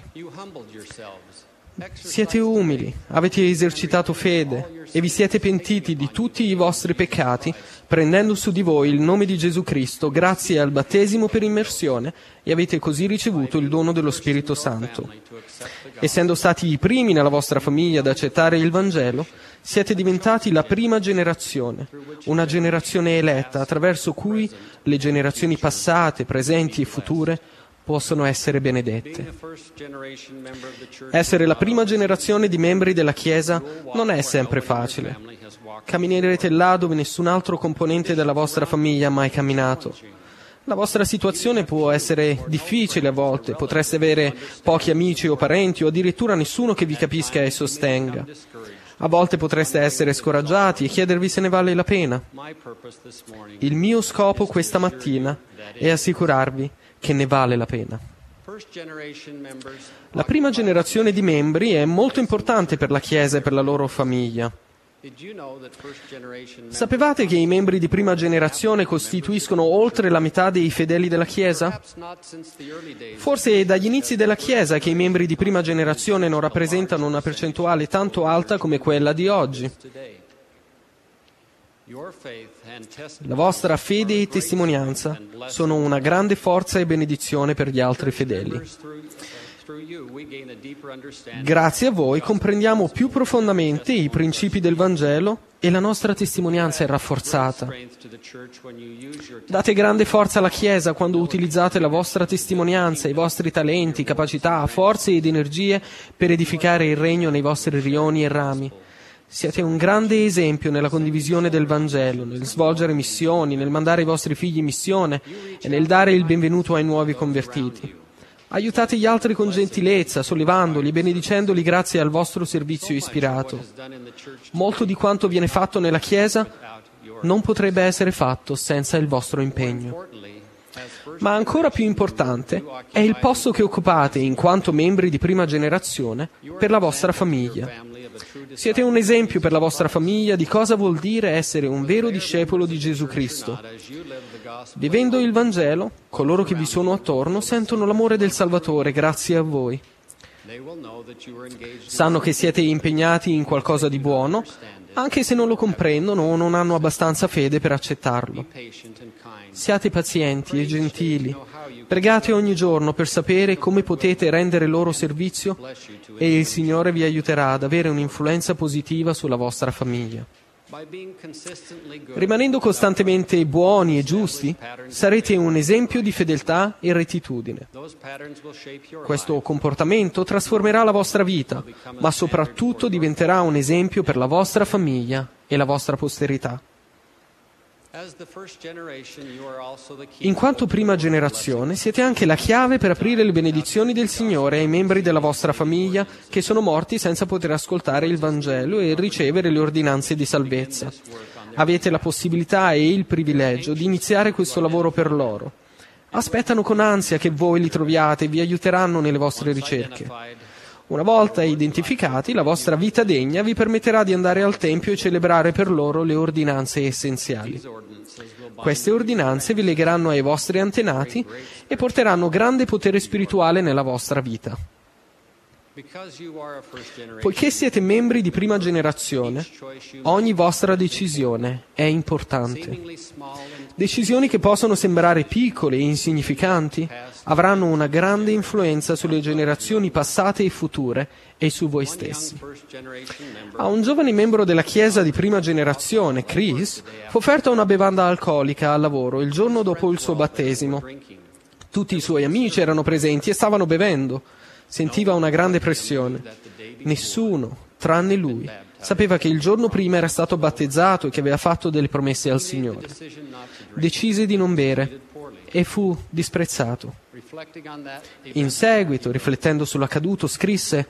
Siete umili, avete esercitato fede e vi siete pentiti di tutti i vostri peccati, prendendo su di voi il nome di Gesù Cristo grazie al battesimo per immersione e avete così ricevuto il dono dello Spirito Santo. Essendo stati i primi nella vostra famiglia ad accettare il Vangelo, siete diventati la prima generazione, una generazione eletta attraverso cui le generazioni passate, presenti e future possono essere benedette. Essere la prima generazione di membri della Chiesa non è sempre facile. Camminerete là dove nessun altro componente della vostra famiglia ha mai camminato. La vostra situazione può essere difficile a volte, potreste avere pochi amici o parenti o addirittura nessuno che vi capisca e sostenga. A volte potreste essere scoraggiati e chiedervi se ne vale la pena. Il mio scopo questa mattina è assicurarvi che ne vale la pena. La prima generazione di membri è molto importante per la Chiesa e per la loro famiglia. Sapevate che i membri di prima generazione costituiscono oltre la metà dei fedeli della Chiesa? Forse è dagli inizi della Chiesa che i membri di prima generazione non rappresentano una percentuale tanto alta come quella di oggi. La vostra fede e testimonianza sono una grande forza e benedizione per gli altri fedeli. Grazie a voi comprendiamo più profondamente i principi del Vangelo e la nostra testimonianza è rafforzata. Date grande forza alla Chiesa quando utilizzate la vostra testimonianza, i vostri talenti, capacità, forze ed energie per edificare il regno nei vostri rioni e rami. Siete un grande esempio nella condivisione del Vangelo, nel svolgere missioni, nel mandare i vostri figli in missione e nel dare il benvenuto ai nuovi convertiti. Aiutate gli altri con gentilezza, sollevandoli e benedicendoli grazie al vostro servizio ispirato. Molto di quanto viene fatto nella Chiesa non potrebbe essere fatto senza il vostro impegno. Ma ancora più importante è il posto che occupate in quanto membri di prima generazione per la vostra famiglia. Siete un esempio per la vostra famiglia di cosa vuol dire essere un vero discepolo di Gesù Cristo. Vivendo il Vangelo, coloro che vi sono attorno sentono l'amore del Salvatore grazie a voi. Sanno che siete impegnati in qualcosa di buono, anche se non lo comprendono o non hanno abbastanza fede per accettarlo. Siate pazienti e gentili. Pregate ogni giorno per sapere come potete rendere loro servizio e il Signore vi aiuterà ad avere un'influenza positiva sulla vostra famiglia. Rimanendo costantemente buoni e giusti, sarete un esempio di fedeltà e rettitudine. Questo comportamento trasformerà la vostra vita, ma soprattutto diventerà un esempio per la vostra famiglia e la vostra posterità. In quanto prima generazione, siete anche la chiave per aprire le benedizioni del Signore ai membri della vostra famiglia che sono morti senza poter ascoltare il Vangelo e ricevere le ordinanze di salvezza. Avete la possibilità e il privilegio di iniziare questo lavoro per loro. Aspettano con ansia che voi li troviate e vi aiuteranno nelle vostre ricerche. Una volta identificati, la vostra vita degna vi permetterà di andare al Tempio e celebrare per loro le ordinanze essenziali. Queste ordinanze vi legheranno ai vostri antenati e porteranno grande potere spirituale nella vostra vita. Poiché siete membri di prima generazione, ogni vostra decisione è importante. Decisioni che possono sembrare piccole e insignificanti avranno una grande influenza sulle generazioni passate e future e su voi stessi. A un giovane membro della Chiesa di prima generazione, Chris, fu offerta una bevanda alcolica al lavoro il giorno dopo il suo battesimo. Tutti i suoi amici erano presenti e stavano bevendo. Sentiva una grande pressione. Nessuno, tranne lui, sapeva che il giorno prima era stato battezzato e che aveva fatto delle promesse al Signore. Decise di non bere e fu disprezzato. In seguito, riflettendo sull'accaduto, scrisse: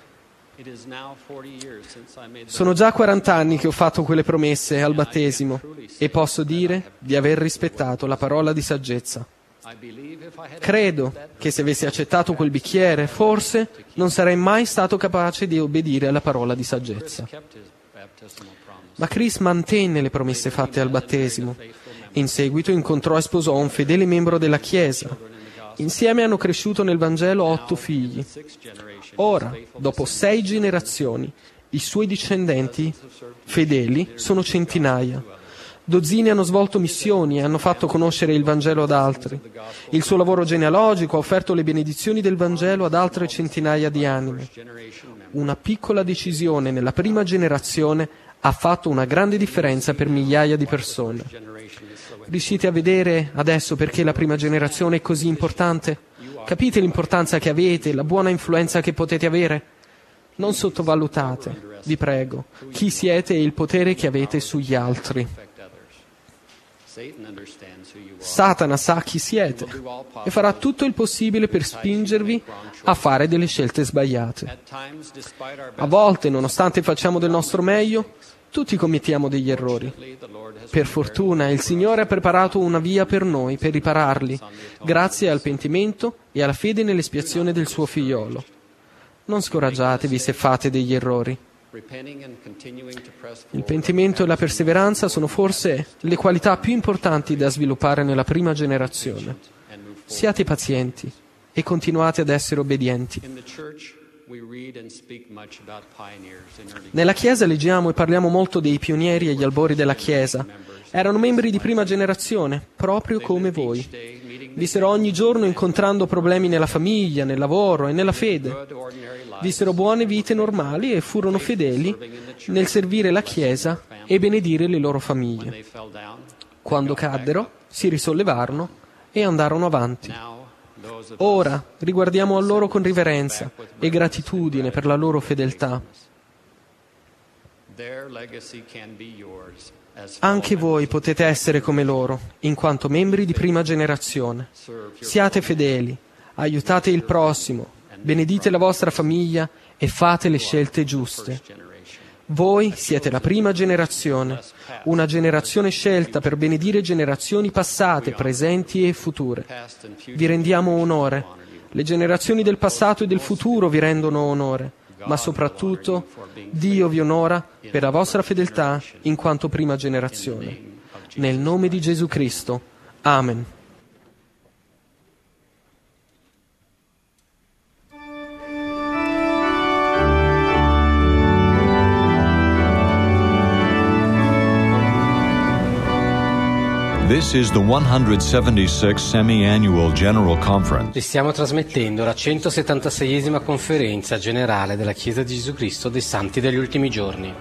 «Sono già 40 anni che ho fatto quelle promesse al battesimo e posso dire di aver rispettato la parola di saggezza. Credo che se avessi accettato quel bicchiere, forse non sarei mai stato capace di obbedire alla parola di saggezza». Ma Chris mantenne le promesse fatte al battesimo. In seguito incontrò e sposò un fedele membro della Chiesa. Insieme hanno cresciuto nel Vangelo 8 figli. Ora, dopo 6 generazioni, i suoi discendenti fedeli sono centinaia. Dozzine hanno svolto missioni e hanno fatto conoscere il Vangelo ad altri. Il suo lavoro genealogico ha offerto le benedizioni del Vangelo ad altre centinaia di anime. Una piccola decisione nella prima generazione ha fatto una grande differenza per migliaia di persone. Riuscite a vedere adesso perché la prima generazione è così importante? Capite l'importanza che avete, la buona influenza che potete avere? Non sottovalutate, vi prego, chi siete e il potere che avete sugli altri. Satana sa chi siete e farà tutto il possibile per spingervi a fare delle scelte sbagliate. A volte, nonostante facciamo del nostro meglio, tutti commettiamo degli errori. Per fortuna, il Signore ha preparato una via per noi per ripararli, grazie al pentimento e alla fede nell'espiazione del suo figliolo. Non scoraggiatevi se fate degli errori. Il pentimento e la perseveranza sono forse le qualità più importanti da sviluppare nella prima generazione. Siate pazienti e continuate ad essere obbedienti. Nella Chiesa leggiamo e parliamo molto dei pionieri agli albori della Chiesa. Erano membri di prima generazione, proprio come voi. Vissero ogni giorno incontrando problemi nella famiglia, nel lavoro e nella fede. Vissero buone vite normali e furono fedeli nel servire la Chiesa e benedire le loro famiglie. Quando caddero, si risollevarono e andarono avanti. Ora riguardiamo a loro con riverenza e gratitudine per la loro fedeltà. Anche voi potete essere come loro, in quanto membri di prima generazione. Siate fedeli, aiutate il prossimo, benedite la vostra famiglia e fate le scelte giuste. Voi siete la prima generazione, una generazione scelta per benedire generazioni passate, presenti e future. Vi rendiamo onore. Le generazioni del passato e del futuro vi rendono onore, ma soprattutto Dio vi onora per la vostra fedeltà in quanto prima generazione. Nel nome di Gesù Cristo. Amen. This is the 176th Semi-Annual General Conference. Vi stiamo trasmettendo la 176esima conferenza generale della Chiesa di Gesù Cristo dei Santi degli Ultimi Giorni.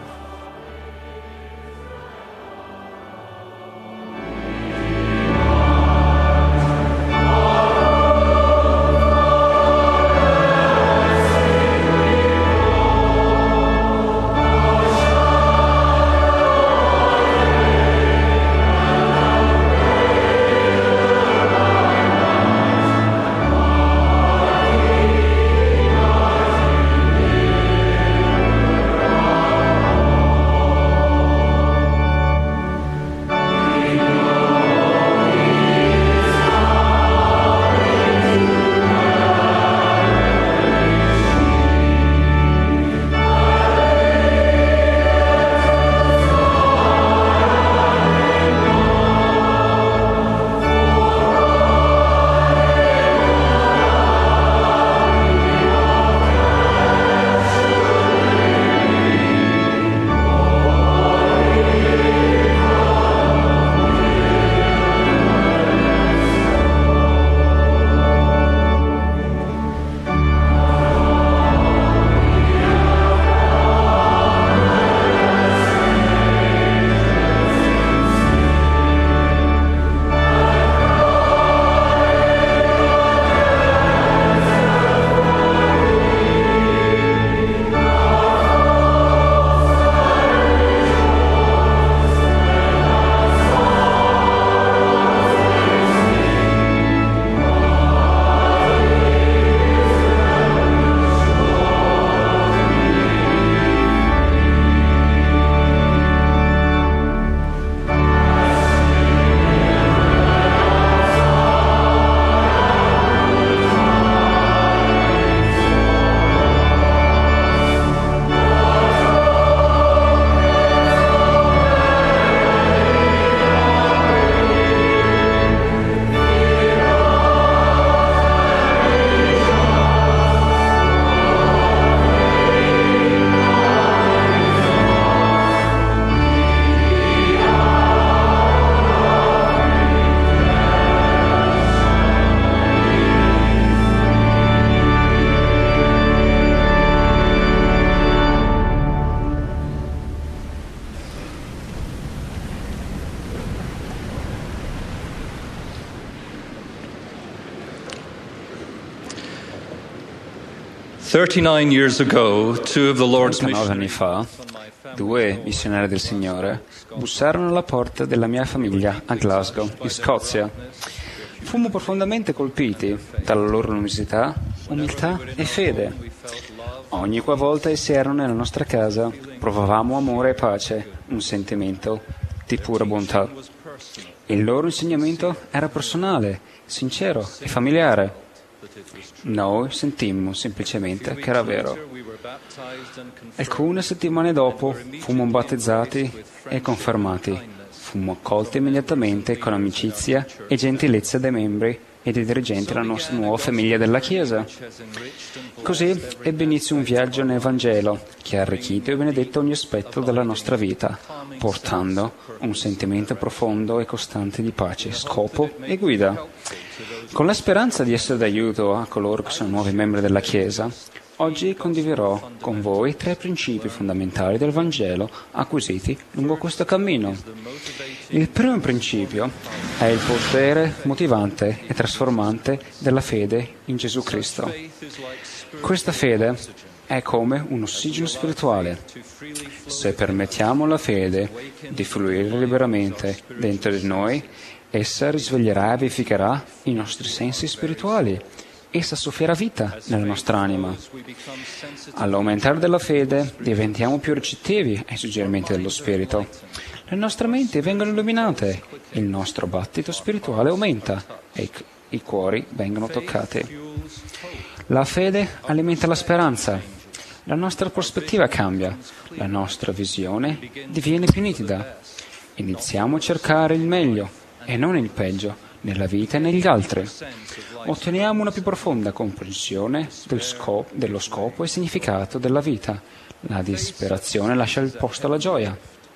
39 years ago, two of the Lord's 39 anni fa, due missionari del Signore bussarono alla porta della mia famiglia a Glasgow, in Scozia. Fummo profondamente colpiti dalla loro umiltà e fede. Ogni qualvolta essi erano nella nostra casa, provavamo amore e pace, un sentimento di pura bontà. Il loro insegnamento era personale, sincero e familiare. Noi sentimmo semplicemente che era vero. Alcune settimane dopo fummo battezzati e confermati. Fummo accolti immediatamente con amicizia e gentilezza dai membri e dei dirigenti della nostra nuova famiglia della Chiesa. Così ebbe inizio un viaggio nel Vangelo che ha arricchito e benedetto ogni aspetto della nostra vita, portando un sentimento profondo e costante di pace, scopo e guida. Con la speranza di essere d'aiuto a coloro che sono nuovi membri della Chiesa, oggi condividerò con voi 3 principi fondamentali del Vangelo acquisiti lungo questo cammino. Il primo principio è il potere motivante e trasformante della fede in Gesù Cristo. Questa fede è come un ossigeno spirituale. Se permettiamo alla fede di fluire liberamente dentro di noi, essa risveglierà e vivificherà i nostri sensi spirituali. Essa soffierà vita nella nostra anima. All'aumentare della fede diventiamo più ricettivi ai suggerimenti dello Spirito. Le nostre menti vengono illuminate, il nostro battito spirituale aumenta e i cuori vengono toccati. La fede alimenta la speranza. La nostra prospettiva cambia, la nostra visione diviene più nitida. Iniziamo a cercare il meglio e non il peggio nella vita e negli altri. Otteniamo una più profonda comprensione dello scopo e significato della vita. La disperazione lascia il posto alla gioia.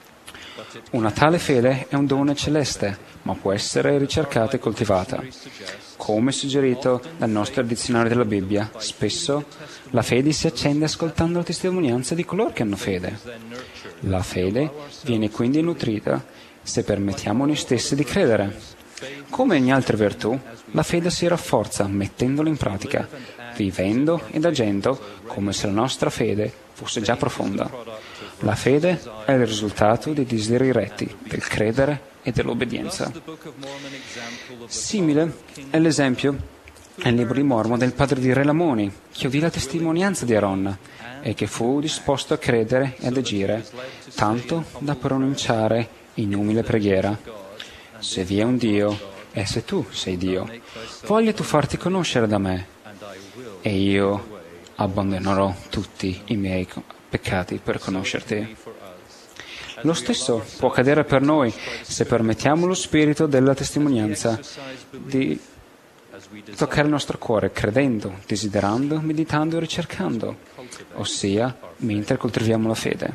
Una tale fede è un dono celeste, ma può essere ricercata e coltivata. Come suggerito dal nostro dizionario della Bibbia, spesso la fede si accende ascoltando la testimonianza di coloro che hanno fede. La fede viene quindi nutrita se permettiamo noi stessi di credere. Come ogni altra virtù, la fede si rafforza mettendola in pratica, vivendo ed agendo come se la nostra fede fosse già profonda. La fede è il risultato dei desideri retti, del credere e dell'obbedienza. Simile è l'esempio nel libro di Mormon del padre di Re Lamoni, che udì la testimonianza di Aaron e che fu disposto a credere e ad agire, tanto da pronunciare in umile preghiera: se vi è un Dio, e se tu sei Dio, voglia tu farti conoscere da me, e io abbandonerò tutti i miei peccati per conoscerti. Lo stesso può accadere per noi se permettiamo allo Spirito della testimonianza di toccare il nostro cuore, credendo, desiderando, meditando e ricercando, ossia mentre coltiviamo la fede.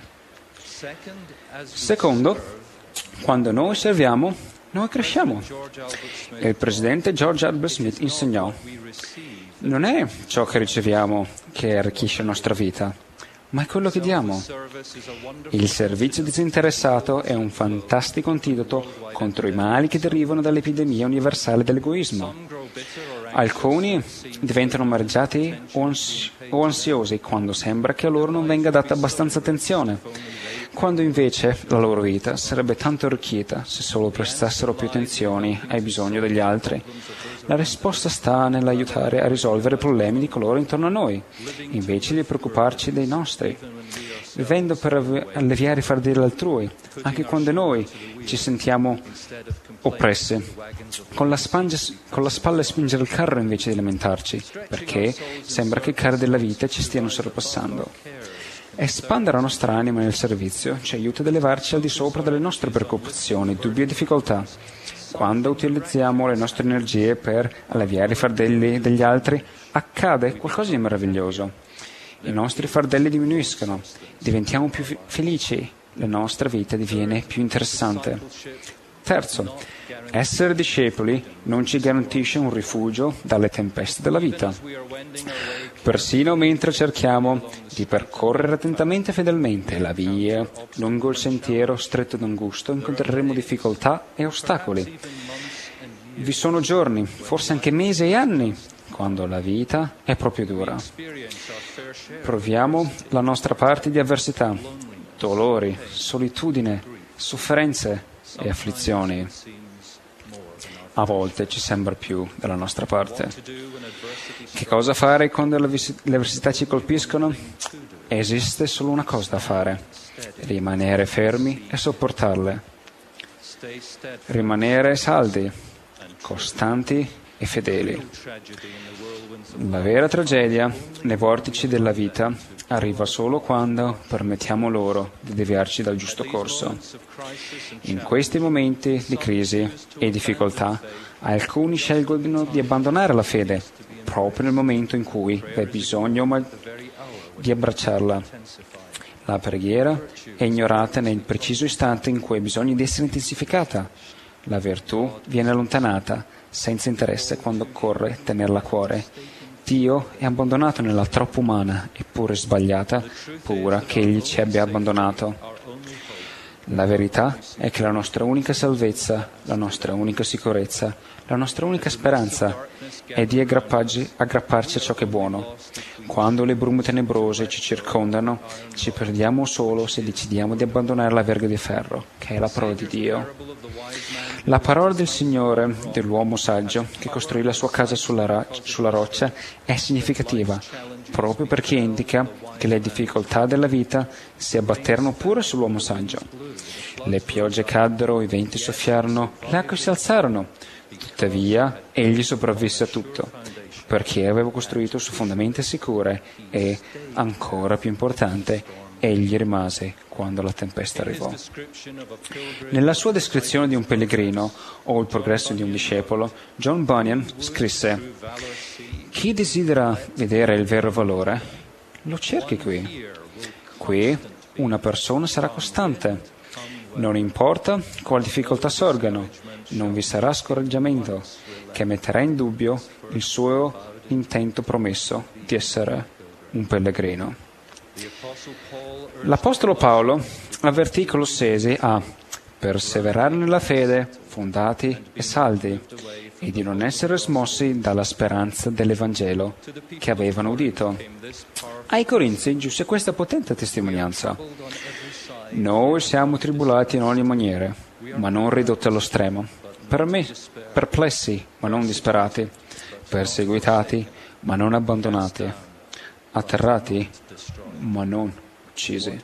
Secondo, quando noi serviamo, noi cresciamo. Il presidente George Albert Smith insegnò: non è ciò che riceviamo che arricchisce la nostra vita, ma è quello che diamo. Il servizio disinteressato è un fantastico antidoto contro i mali che derivano dall'epidemia universale dell'egoismo. Alcuni diventano amareggiati o ansiosi quando sembra che a loro non venga data abbastanza attenzione, quando invece la loro vita sarebbe tanto arricchita se solo prestassero più attenzione ai bisogni degli altri. La risposta sta nell'aiutare a risolvere i problemi di coloro intorno a noi, invece di preoccuparci dei nostri, vivendo per alleviare i fardelli altrui, anche quando noi ci sentiamo oppressi, con la spalla a spingere il carro invece di lamentarci, perché sembra che i carri della vita ci stiano sorpassando. Espandere la nostra anima nel servizio ci aiuta ad elevarci al di sopra delle nostre preoccupazioni, dubbi e difficoltà. Quando utilizziamo le nostre energie per alleviare i fardelli degli altri, accade qualcosa di meraviglioso. I nostri fardelli diminuiscono, diventiamo più felici, la nostra vita diviene più interessante. Terzo, essere discepoli non ci garantisce un rifugio dalle tempeste della vita. Persino mentre cerchiamo di percorrere attentamente e fedelmente la via lungo il sentiero stretto ed angusto, incontreremo difficoltà e ostacoli. Vi sono giorni, forse anche mesi e anni, quando la vita è proprio dura. Proviamo la nostra parte di avversità, dolori, solitudine, sofferenze e afflizioni. A volte ci sembra più dalla nostra parte. Che cosa fare quando le avversità ci colpiscono? Esiste solo una cosa da fare: rimanere fermi e sopportarle. Rimanere saldi, costanti e fedeli. La vera tragedia nei vortici della vita arriva solo quando permettiamo loro di deviarci dal giusto corso. In questi momenti di crisi e difficoltà, alcuni scelgono di abbandonare la fede proprio nel momento in cui è bisogno di abbracciarla. La preghiera è ignorata nel preciso istante in cui ha bisogno di essere intensificata. La virtù viene allontanata senza interesse quando occorre tenerla a cuore. Dio è abbandonato nella troppo umana, eppure sbagliata, paura che Egli ci abbia abbandonato. La verità è che la nostra unica salvezza, la nostra unica sicurezza, la nostra unica speranza è di aggrapparci a ciò che è buono. Quando le brume tenebrose ci circondano, ci perdiamo solo se decidiamo di abbandonare la verga di ferro, che è la parola di Dio. La parola del Signore, dell'uomo saggio, che costruì la sua casa sulla roccia, è significativa, proprio perché indica che le difficoltà della vita si abbatterono pure sull'uomo saggio. Le piogge caddero, i venti soffiarono, le acque si alzarono. Tuttavia, egli sopravvisse a tutto, perché aveva costruito su fondamenta sicure e, ancora più importante, egli rimase quando la tempesta arrivò. Nella sua descrizione di un pellegrino o il progresso di un discepolo, John Bunyan scrisse: «Chi desidera vedere il vero valore, lo cerchi qui. Qui una persona sarà costante. Non importa quali difficoltà sorgano, non vi sarà scoraggiamento che metterà in dubbio il suo intento promesso di essere un pellegrino». L'Apostolo Paolo avvertì i Colossesi a perseverare nella fede, fondati e saldi, e di non essere smossi dalla speranza dell'Evangelo che avevano udito. Ai Corinzi giunse questa potente testimonianza: «Noi siamo tribulati in ogni maniera, ma non ridotti allo stremo, perplessi, ma non disperati, perseguitati, ma non abbandonati, atterrati, ma non uccisi».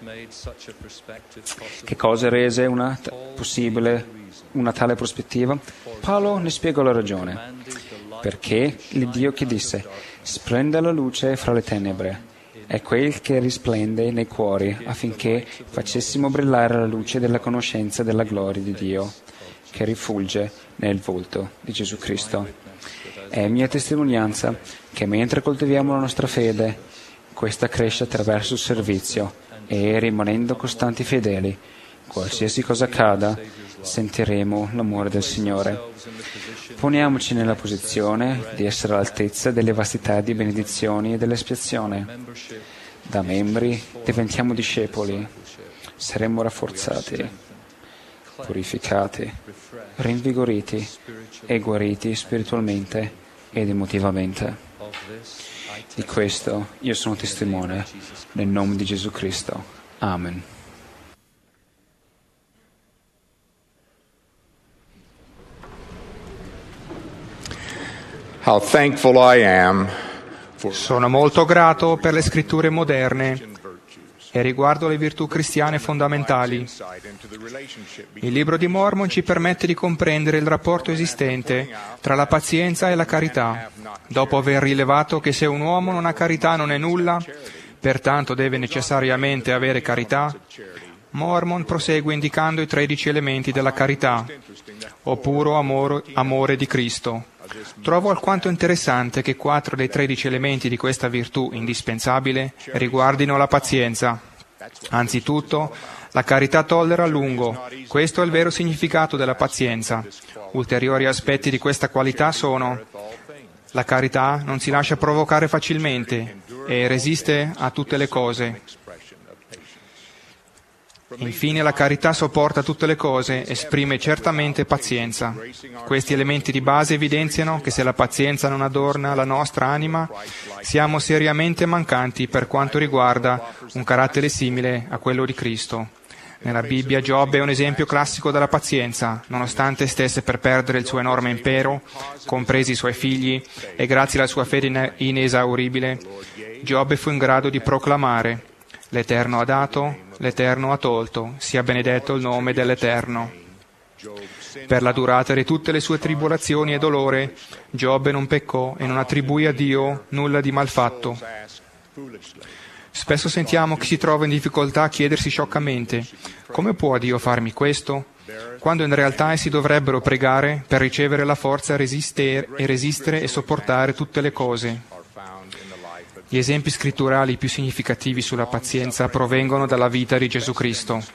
Che cosa rese possibile una tale prospettiva? Paolo ne spiegò la ragione. Perché l'Iddio che disse: «Splende la luce fra le tenebre», è quel che risplende nei cuori affinché facessimo brillare la luce della conoscenza della gloria di Dio, che rifulge nel volto di Gesù Cristo. È mia testimonianza che mentre coltiviamo la nostra fede, questa cresce attraverso il servizio e, rimanendo costanti fedeli, qualsiasi cosa accada, sentiremo l'amore del Signore. Poniamoci nella posizione di essere all'altezza delle vastità di benedizioni e dell'espiazione. Da membri diventiamo discepoli, saremo rafforzati, purificati, rinvigoriti e guariti spiritualmente ed emotivamente. Di questo io sono testimone nel nome di Gesù Cristo. Amen. How thankful I am Sono molto grato per le scritture moderne e riguardo le virtù cristiane fondamentali. Il libro di Mormon ci permette di comprendere il rapporto esistente tra la pazienza e la carità. Dopo aver rilevato che se un uomo non ha carità non è nulla, pertanto deve necessariamente avere carità, Mormon prosegue indicando i 13 elementi della carità, o puro amore di Cristo. Trovo alquanto interessante che 4 dei 13 elementi di questa virtù indispensabile riguardino la pazienza. Anzitutto, la carità tollera a lungo. Questo è il vero significato della pazienza. Ulteriori aspetti di questa qualità sono: la carità non si lascia provocare facilmente e resiste a tutte le cose. Infine la carità sopporta tutte le cose, esprime certamente pazienza. Questi elementi di base evidenziano che se la pazienza non adorna la nostra anima, siamo seriamente mancanti per quanto riguarda un carattere simile a quello di Cristo. Nella Bibbia Giobbe è un esempio classico della pazienza, nonostante stesse per perdere il suo enorme impero, compresi i suoi figli, e grazie alla sua fede inesauribile, Giobbe fu in grado di proclamare: «L'Eterno ha dato, l'Eterno ha tolto, sia benedetto il nome dell'Eterno». Per la durata di tutte le sue tribolazioni e dolore, Giobbe non peccò e non attribuì a Dio nulla di malfatto. Spesso sentiamo chi si trova in difficoltà a chiedersi scioccamente: come può Dio farmi questo? Quando in realtà essi dovrebbero pregare per ricevere la forza a resistere e sopportare tutte le cose. Gli esempi scritturali più significativi sulla pazienza provengono dalla vita di Gesù Cristo.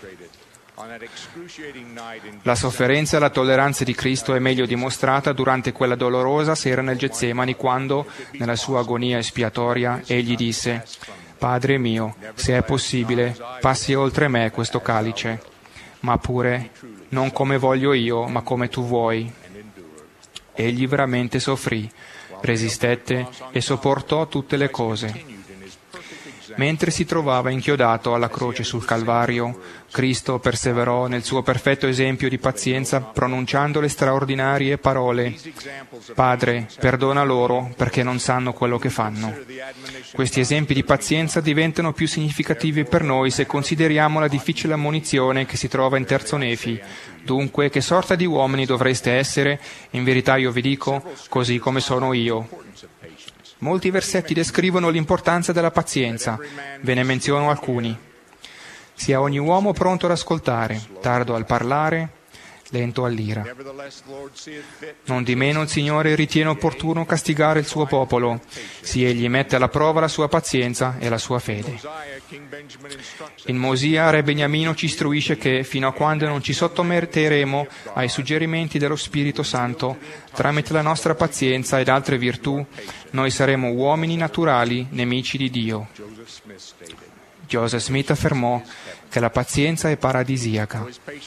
La sofferenza e la tolleranza di Cristo è meglio dimostrata durante quella dolorosa sera nel Getsemani, quando, nella sua agonia espiatoria, egli disse: «Padre mio, se è possibile, passi oltre me questo calice, ma pure non come voglio io, ma come tu vuoi». Egli veramente soffrì, resistette e sopportò tutte le cose. Mentre si trovava inchiodato alla croce sul Calvario, Cristo perseverò nel suo perfetto esempio di pazienza, pronunciando le straordinarie parole: «Padre, perdona loro, perché non sanno quello che fanno». Questi esempi di pazienza diventano più significativi per noi se consideriamo la difficile ammonizione che si trova in Terzo Nefi. «Dunque, che sorta di uomini dovreste essere? In verità io vi dico, così come sono io». Molti versetti descrivono l'importanza della pazienza. Ve ne menziono alcuni. «Sia ogni uomo pronto ad ascoltare, tardo al parlare, lento all'ira. Nondimeno il Signore ritiene opportuno castigare il suo popolo, sì egli mette alla prova la sua pazienza e la sua fede». In Mosia, re Beniamino ci istruisce che, fino a quando non ci sottometteremo ai suggerimenti dello Spirito Santo, tramite la nostra pazienza ed altre virtù, noi saremo uomini naturali, nemici di Dio. Joseph Smith affermò che la pazienza è paradisiaca.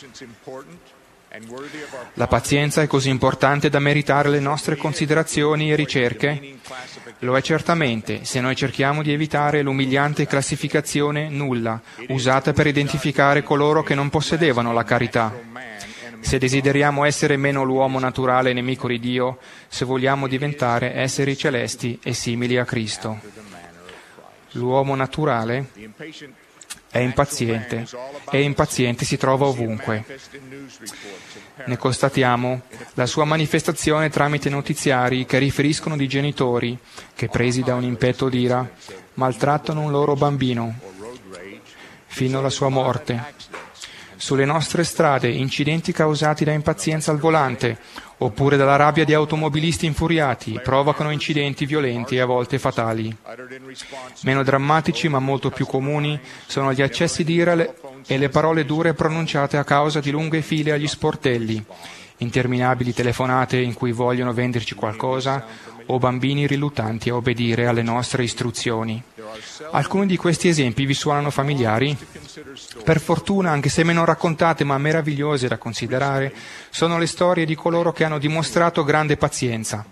La pazienza è così importante da meritare le nostre considerazioni e ricerche? Lo è certamente, se noi cerchiamo di evitare l'umiliante classificazione nulla, usata per identificare coloro che non possedevano la carità. Se desideriamo essere meno l'uomo naturale nemico di Dio, se vogliamo diventare esseri celesti e simili a Cristo. L'uomo naturale è impaziente, e impaziente si trova ovunque. Ne constatiamo la sua manifestazione tramite notiziari che riferiscono di genitori che, presi da un impeto d'ira, maltrattano un loro bambino fino alla sua morte. Sulle nostre strade, incidenti causati da impazienza al volante oppure dalla rabbia di automobilisti infuriati provocano incidenti violenti e a volte fatali. Meno drammatici, ma molto più comuni, sono gli accessi d'ira e le parole dure pronunciate a causa di lunghe file agli sportelli, interminabili telefonate in cui vogliono venderci qualcosa o bambini riluttanti a obbedire alle nostre istruzioni. Alcuni di questi esempi vi suonano familiari? Per fortuna, anche se meno raccontate ma meravigliose da considerare, sono le storie di coloro che hanno dimostrato grande pazienza.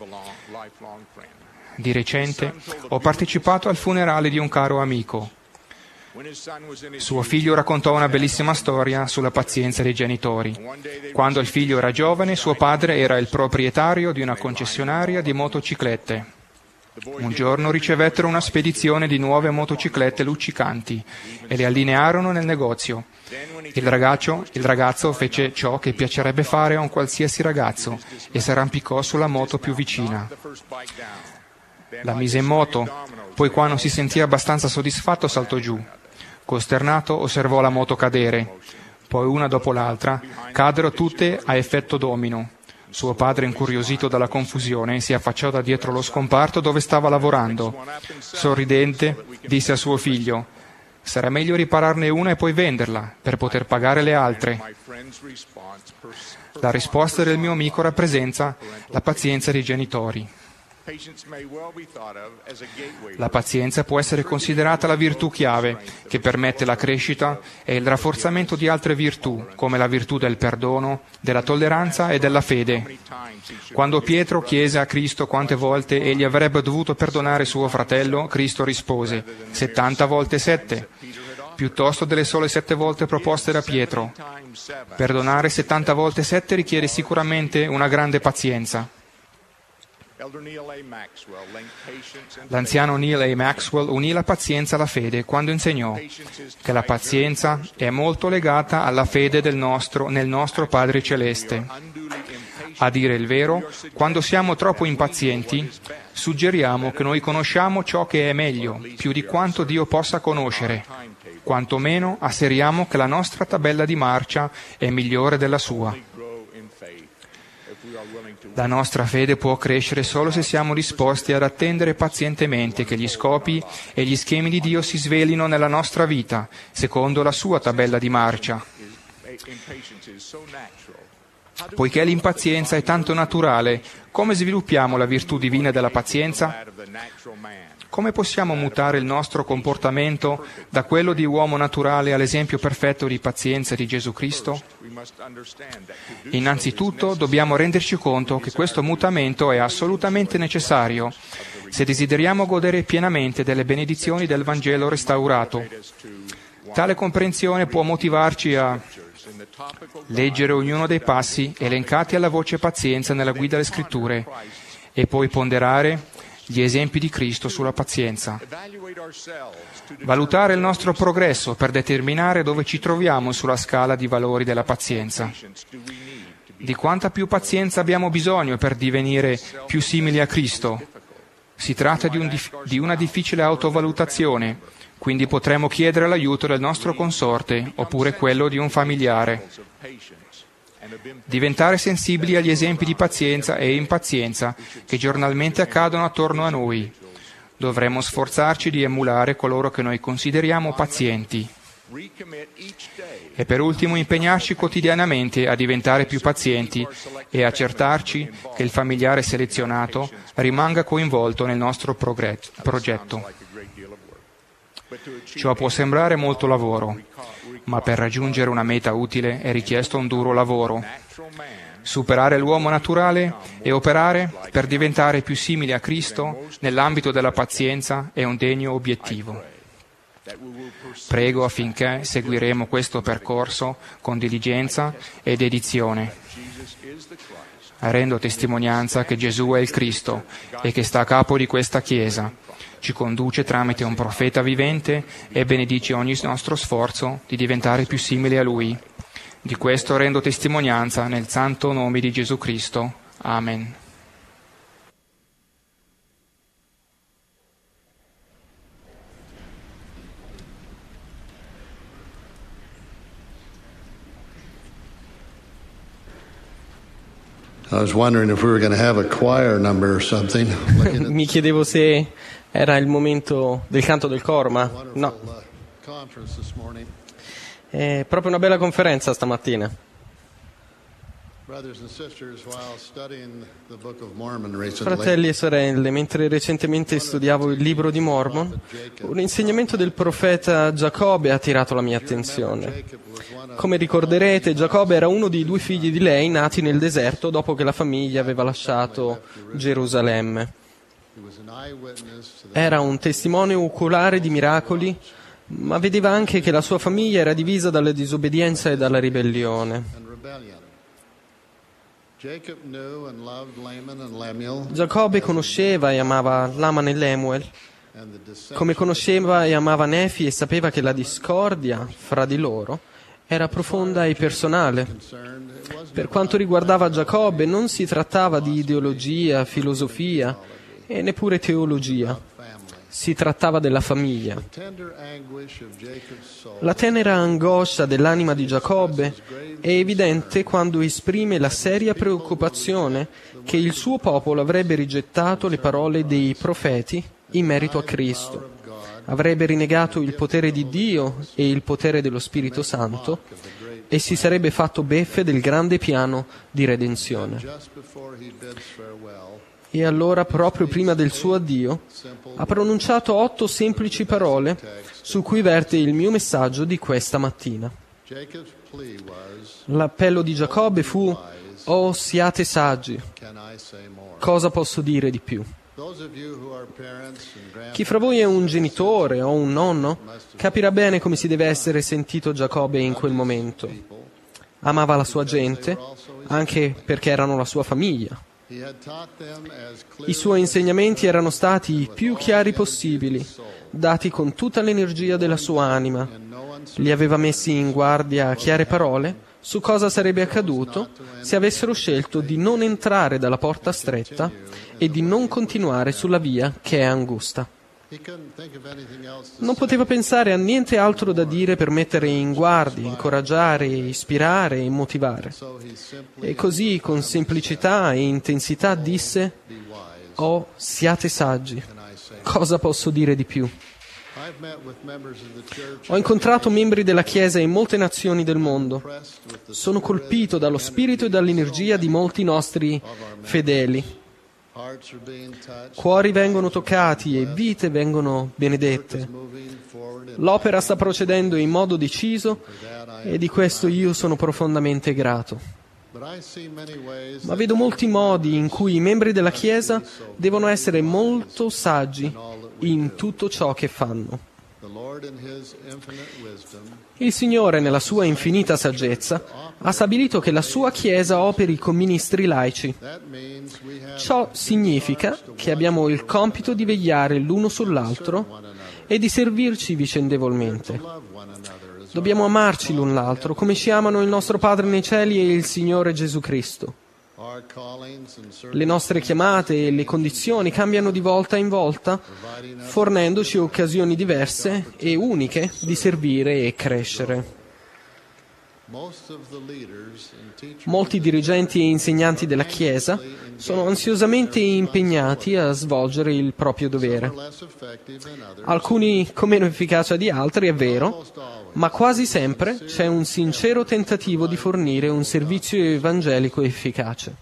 Di recente ho partecipato al funerale di un caro amico. Suo figlio raccontò una bellissima storia sulla pazienza dei genitori. Quando il figlio era giovane, suo padre era il proprietario di una concessionaria di motociclette. Un giorno ricevettero una spedizione di nuove motociclette luccicanti e le allinearono nel negozio. Il ragazzo fece ciò che piacerebbe fare a un qualsiasi ragazzo e si arrampicò sulla moto più vicina. La mise in moto, poi quando si sentì abbastanza soddisfatto saltò giù. Costernato osservò la moto cadere, poi una dopo l'altra caddero tutte a effetto domino. Suo padre, incuriosito dalla confusione, si affacciò da dietro lo scomparto dove stava lavorando. Sorridente, disse a suo figlio: «Sarà meglio ripararne una e poi venderla, per poter pagare le altre». La risposta del mio amico rappresenta la pazienza dei genitori. La pazienza può essere considerata la virtù chiave che permette la crescita e il rafforzamento di altre virtù, come la virtù del perdono, della tolleranza e della fede. Quando Pietro chiese a Cristo quante volte egli avrebbe dovuto perdonare suo fratello, Cristo rispose: 70 volte 7, piuttosto delle sole 7 volte proposte da Pietro. Perdonare 70 volte 7 richiede sicuramente una grande pazienza. L'anziano Neil A. Maxwell unì la pazienza alla fede quando insegnò che la pazienza è molto legata alla fede nel nostro Padre Celeste. A dire il vero, quando siamo troppo impazienti, suggeriamo che noi conosciamo ciò che è meglio, più di quanto Dio possa conoscere. Quantomeno asseriamo che la nostra tabella di marcia è migliore della sua. La nostra fede può crescere solo se siamo disposti ad attendere pazientemente che gli scopi e gli schemi di Dio si svelino nella nostra vita, secondo la sua tabella di marcia. Poiché l'impazienza è tanto naturale, come sviluppiamo la virtù divina della pazienza? Come possiamo mutare il nostro comportamento da quello di uomo naturale all'esempio perfetto di pazienza di Gesù Cristo? Innanzitutto dobbiamo renderci conto che questo mutamento è assolutamente necessario se desideriamo godere pienamente delle benedizioni del Vangelo restaurato. Tale comprensione può motivarci a leggere ognuno dei passi elencati alla voce pazienza nella guida alle Scritture e poi ponderare gli esempi di Cristo sulla pazienza. Valutare il nostro progresso per determinare dove ci troviamo sulla scala di valori della pazienza. Di quanta più pazienza abbiamo bisogno per divenire più simili a Cristo? Si tratta di una difficile autovalutazione, quindi potremmo chiedere l'aiuto del nostro consorte oppure quello di un familiare. Diventare sensibili agli esempi di pazienza e impazienza che giornalmente accadono attorno a noi. Dovremmo sforzarci di emulare coloro che noi consideriamo pazienti. E per ultimo impegnarci quotidianamente a diventare più pazienti e accertarci che il familiare selezionato rimanga coinvolto nel nostro progetto. Ciò può sembrare molto lavoro, ma per raggiungere una meta utile è richiesto un duro lavoro. Superare l'uomo naturale e operare per diventare più simili a Cristo nell'ambito della pazienza è un degno obiettivo. Prego affinché seguiremo questo percorso con diligenza e dedizione. Rendo testimonianza che Gesù è il Cristo e che sta a capo di questa Chiesa. Ci conduce tramite un profeta vivente e benedice ogni nostro sforzo di diventare più simili a Lui. Di questo rendo testimonianza nel santo nome di Gesù Cristo. Amen. I was wondering if we were going to have a choir number or something. Mi chiedevo se era il momento del canto del coro, ma no. È proprio una bella conferenza stamattina. Fratelli e sorelle, mentre recentemente studiavo il libro di Mormon, un insegnamento del profeta Giacobbe ha attirato la mia attenzione. Come ricorderete, Giacobbe era uno dei 2 figli di lei nati nel deserto dopo che la famiglia aveva lasciato Gerusalemme. Era un testimone oculare di miracoli, ma vedeva anche che la sua famiglia era divisa dalla disobbedienza e dalla ribellione. Giacobbe conosceva e amava Laman e Lemuel, come conosceva e amava Nefi, e sapeva che la discordia fra di loro era profonda e personale. Per quanto riguardava Giacobbe, non si trattava di ideologia, filosofia e neppure teologia. Si trattava della famiglia. La tenera angoscia dell'anima di Giacobbe è evidente quando esprime la seria preoccupazione che il suo popolo avrebbe rigettato le parole dei profeti in merito a Cristo, avrebbe rinnegato il potere di Dio e il potere dello Spirito Santo e si sarebbe fatto beffe del grande piano di redenzione. E allora, proprio prima del suo addio, ha pronunciato 8 semplici parole su cui verte il mio messaggio di questa mattina. L'appello di Giacobbe fu: «Oh, siate saggi, cosa posso dire di più?» Chi fra voi è un genitore o un nonno capirà bene come si deve essere sentito Giacobbe in quel momento. Amava la sua gente, anche perché erano la sua famiglia. I suoi insegnamenti erano stati i più chiari possibili, dati con tutta l'energia della sua anima. Li aveva messi in guardia a chiare parole su cosa sarebbe accaduto se avessero scelto di non entrare dalla porta stretta e di non continuare sulla via che è angusta. Non poteva pensare a niente altro da dire per mettere in guardia, incoraggiare, ispirare e motivare. E così, con semplicità e intensità, disse: «Oh, siate saggi, cosa posso dire di più?» Ho incontrato membri della Chiesa in molte nazioni del mondo. Sono colpito dallo spirito e dall'energia di molti nostri fedeli. Cuori vengono toccati e vite vengono benedette. L'opera sta procedendo in modo deciso e di questo io sono profondamente grato. Ma vedo molti modi in cui i membri della Chiesa devono essere molto saggi in tutto ciò che fanno. Il Signore, nella sua infinita saggezza, ha stabilito che la sua Chiesa operi con ministri laici. Ciò significa che abbiamo il compito di vegliare l'uno sull'altro e di servirci vicendevolmente. Dobbiamo amarci l'un l'altro come ci amano il nostro Padre nei cieli e il Signore Gesù Cristo. Le nostre chiamate e le condizioni cambiano di volta in volta, fornendoci occasioni diverse e uniche di servire e crescere. Molti dirigenti e insegnanti della Chiesa sono ansiosamente impegnati a svolgere il proprio dovere. Alcuni con meno efficacia di altri, è vero, ma quasi sempre c'è un sincero tentativo di fornire un servizio evangelico efficace.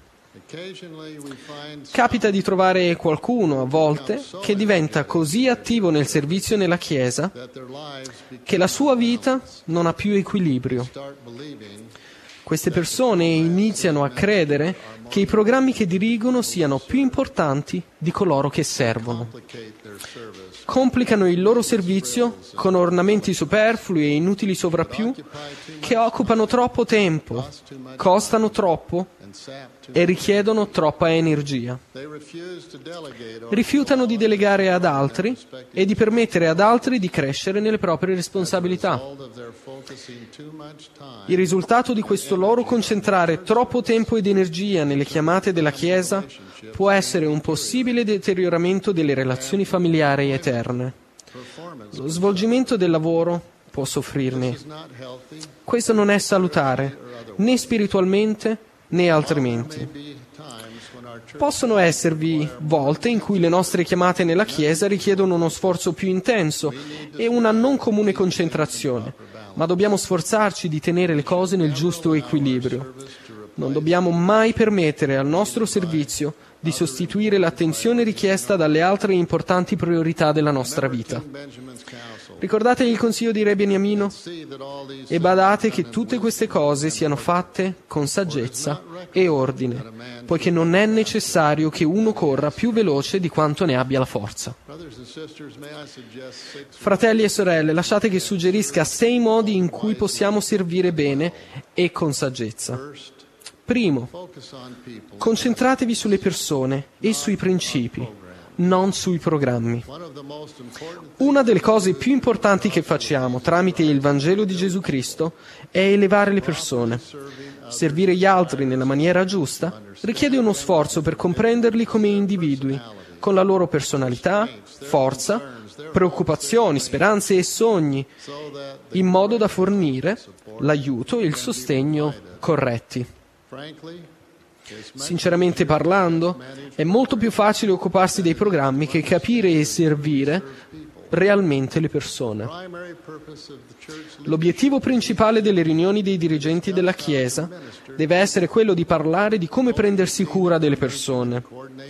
Capita di trovare qualcuno, a volte, che diventa così attivo nel servizio nella Chiesa che la sua vita non ha più equilibrio. Queste persone iniziano a credere che i programmi che dirigono siano più importanti di coloro che servono. Complicano il loro servizio con ornamenti superflui e inutili sovrappiù che occupano troppo tempo, costano troppo e richiedono troppa energia. Rifiutano di delegare ad altri e di permettere ad altri di crescere nelle proprie responsabilità. Il risultato di questo loro concentrare troppo tempo ed energia nelle chiamate della Chiesa può essere un possibile deterioramento delle relazioni familiari eterne. Lo svolgimento del lavoro può soffrirne. Questo non è salutare, né spiritualmente né altrimenti. Possono esservi volte in cui le nostre chiamate nella Chiesa richiedono uno sforzo più intenso e una non comune concentrazione, ma dobbiamo sforzarci di tenere le cose nel giusto equilibrio. Non dobbiamo mai permettere al nostro servizio di sostituire l'attenzione richiesta dalle altre importanti priorità della nostra vita. Ricordate il consiglio di Re Beniamino? E badate che tutte queste cose siano fatte con saggezza e ordine, poiché non è necessario che uno corra più veloce di quanto ne abbia la forza. Fratelli e sorelle, lasciate che suggerisca 6 modi in cui possiamo servire bene e con saggezza. Primo, concentratevi sulle persone e sui principi, non sui programmi. Una delle cose più importanti che facciamo tramite il Vangelo di Gesù Cristo è elevare le persone. Servire gli altri nella maniera giusta richiede uno sforzo per comprenderli come individui, con la loro personalità, forza, preoccupazioni, speranze e sogni, in modo da fornire l'aiuto e il sostegno corretti. Sinceramente parlando, è molto più facile occuparsi dei programmi che capire e servire realmente le persone. L'obiettivo principale delle riunioni dei dirigenti della Chiesa deve essere quello di parlare di come prendersi cura delle persone.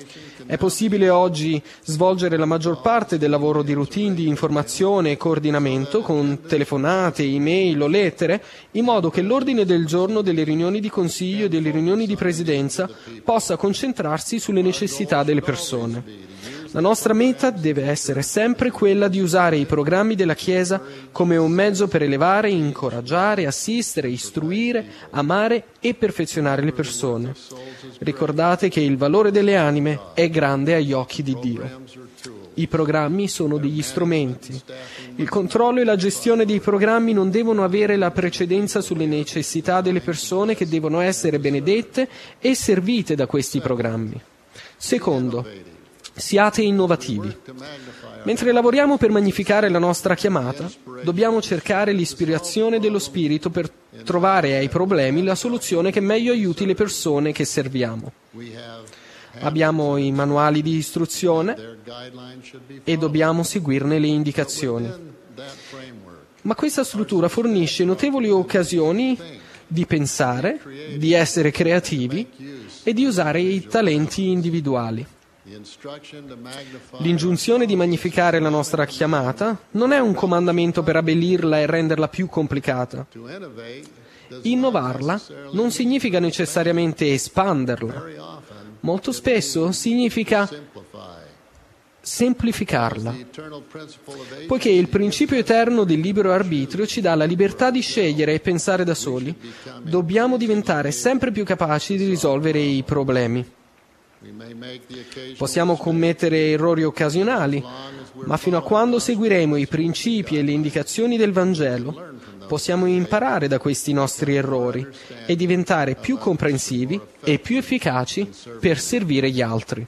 È possibile oggi svolgere la maggior parte del lavoro di routine di informazione e coordinamento con telefonate, email o lettere, in modo che l'ordine del giorno delle riunioni di consiglio e delle riunioni di presidenza possa concentrarsi sulle necessità delle persone. La nostra meta deve essere sempre quella di usare i programmi della Chiesa come un mezzo per elevare, incoraggiare, assistere, istruire, amare e perfezionare le persone. Ricordate che il valore delle anime è grande agli occhi di Dio. I programmi sono degli strumenti. Il controllo e la gestione dei programmi non devono avere la precedenza sulle necessità delle persone che devono essere benedette e servite da questi programmi. Secondo, siate innovativi. Mentre lavoriamo per magnificare la nostra chiamata, dobbiamo cercare l'ispirazione dello Spirito per trovare ai problemi la soluzione che meglio aiuti le persone che serviamo. Abbiamo i manuali di istruzione e dobbiamo seguirne le indicazioni. Ma questa struttura fornisce notevoli occasioni di pensare, di essere creativi e di usare i talenti individuali. L'ingiunzione di magnificare la nostra chiamata non è un comandamento per abbellirla e renderla più complicata. Innovarla non significa necessariamente espanderla. Molto spesso significa semplificarla. Poiché il principio eterno del libero arbitrio ci dà la libertà di scegliere e pensare da soli, dobbiamo diventare sempre più capaci di risolvere i problemi. Possiamo commettere errori occasionali, ma fino a quando seguiremo i principi e le indicazioni del Vangelo, possiamo imparare da questi nostri errori e diventare più comprensivi e più efficaci per servire gli altri.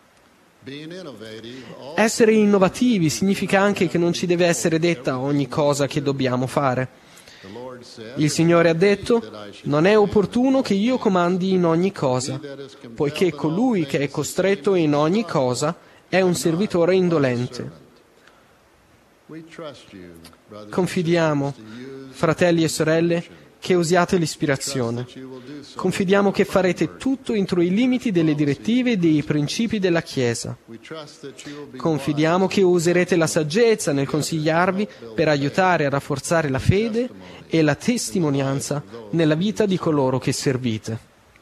Essere innovativi significa anche che non ci deve essere detta ogni cosa che dobbiamo fare. Il Signore ha detto: non è opportuno che io comandi in ogni cosa, poiché colui che è costretto in ogni cosa è un servitore indolente. Confidiamo, fratelli e sorelle, che usiate l'ispirazione. Confidiamo che farete tutto entro i limiti delle direttive e dei principi della Chiesa. Confidiamo che userete la saggezza nel consigliarvi per aiutare a rafforzare la fede e la testimonianza nella vita di coloro che servite.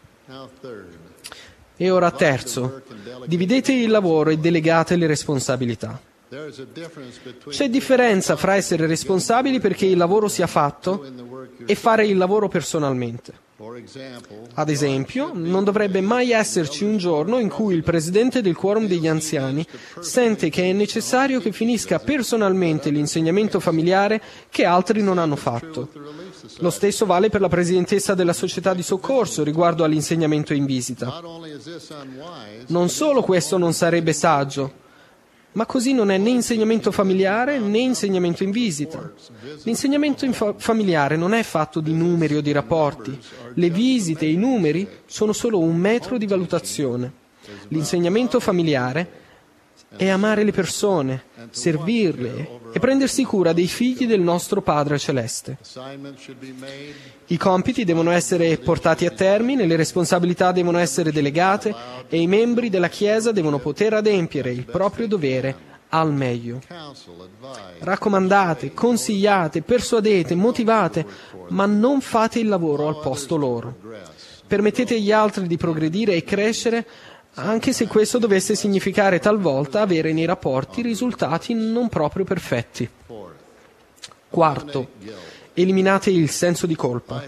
E ora terzo, dividete il lavoro e delegate le responsabilità. C'è differenza fra essere responsabili perché il lavoro sia fatto e fare il lavoro personalmente. Ad esempio, non dovrebbe mai esserci un giorno in cui il presidente del quorum degli anziani sente che è necessario che finisca personalmente l'insegnamento familiare che altri non hanno fatto. Lo stesso vale per la presidentessa della società di soccorso riguardo all'insegnamento in visita. Non solo questo non sarebbe saggio, ma così non è né insegnamento familiare né insegnamento in visita. L'insegnamento familiare non è fatto di numeri o di rapporti. Le visite e i numeri sono solo un metro di valutazione. L'insegnamento familiare è amare le persone, servirle e prendersi cura dei figli del nostro Padre Celeste. I compiti devono essere portati a termine, le responsabilità devono essere delegate e i membri della Chiesa devono poter adempiere il proprio dovere al meglio. Raccomandate, consigliate, persuadete, motivate, ma non fate il lavoro al posto loro. Permettete agli altri di progredire e crescere, anche se questo dovesse significare talvolta avere nei rapporti risultati non proprio perfetti. Quarto, eliminate il senso di colpa.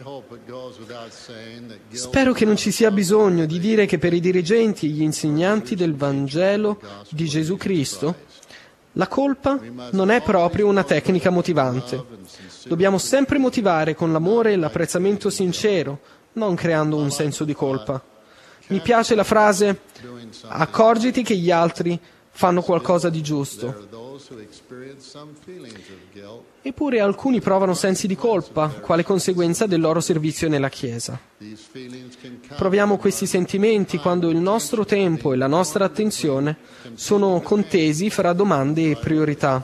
Spero che non ci sia bisogno di dire che per i dirigenti e gli insegnanti del Vangelo di Gesù Cristo la colpa non è proprio una tecnica motivante. Dobbiamo sempre motivare con l'amore e l'apprezzamento sincero, non creando un senso di colpa. Mi piace la frase: accorgiti che gli altri fanno qualcosa di giusto. Eppure alcuni provano sensi di colpa, quale conseguenza del loro servizio nella Chiesa. Proviamo questi sentimenti quando il nostro tempo e la nostra attenzione sono contesi fra domande e priorità.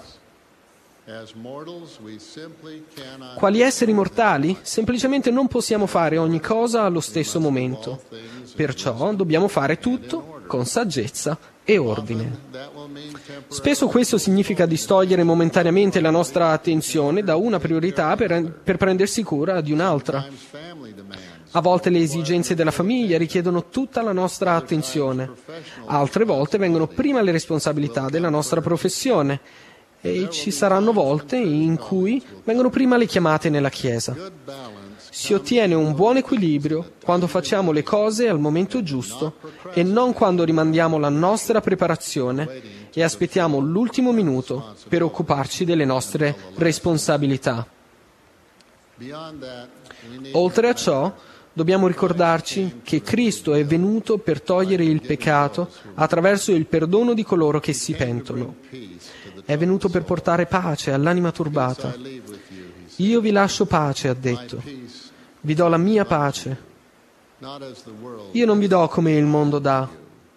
Quali esseri mortali, semplicemente non possiamo fare ogni cosa allo stesso momento. Perciò dobbiamo fare tutto con saggezza e ordine. Spesso questo significa distogliere momentaneamente la nostra attenzione da una priorità per prendersi cura di un'altra. A volte le esigenze della famiglia richiedono tutta la nostra attenzione, altre volte vengono prima le responsabilità della nostra professione e ci saranno volte in cui vengono prima le chiamate nella Chiesa. Si ottiene un buon equilibrio quando facciamo le cose al momento giusto e non quando rimandiamo la nostra preparazione e aspettiamo l'ultimo minuto per occuparci delle nostre responsabilità. Oltre a ciò, dobbiamo ricordarci che Cristo è venuto per togliere il peccato attraverso il perdono di coloro che si pentono. È venuto per portare pace all'anima turbata. Io vi lascio pace, ha detto. Vi do la mia pace. Io non vi do come il mondo dà.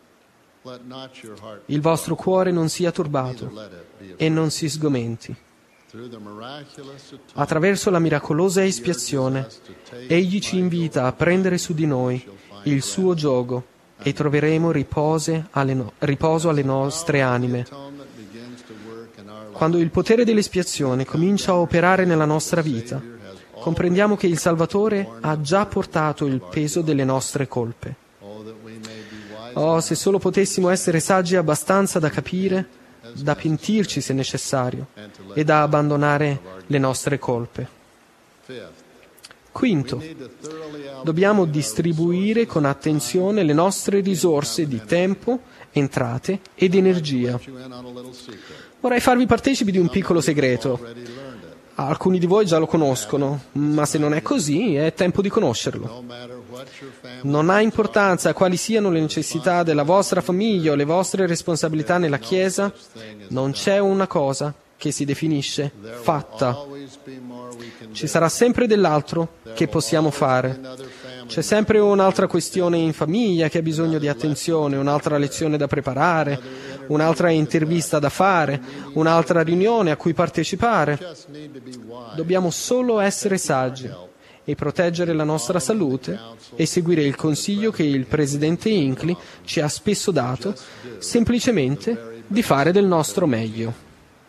Il vostro cuore non sia turbato e non si sgomenti. Attraverso la miracolosa espiazione, Egli ci invita a prendere su di noi il suo giogo e troveremo riposo alle nostre anime. Quando il potere dell'espiazione comincia a operare nella nostra vita, comprendiamo che il Salvatore ha già portato il peso delle nostre colpe. Oh, se solo potessimo essere saggi abbastanza da capire, da pentirci se necessario e da abbandonare le nostre colpe. Quinto, dobbiamo distribuire con attenzione le nostre risorse di tempo, entrate ed energia. Vorrei farvi partecipi di un piccolo segreto. Alcuni di voi già lo conoscono, ma se non è così, è tempo di conoscerlo. Non ha importanza quali siano le necessità della vostra famiglia o le vostre responsabilità nella Chiesa, non c'è una cosa che si definisce fatta. Ci sarà sempre dell'altro che possiamo fare. C'è sempre un'altra questione in famiglia che ha bisogno di attenzione, un'altra lezione da preparare, un'altra intervista da fare, un'altra riunione a cui partecipare. Dobbiamo solo essere saggi e proteggere la nostra salute e seguire il consiglio che il presidente Hinckley ci ha spesso dato, semplicemente di fare del nostro meglio.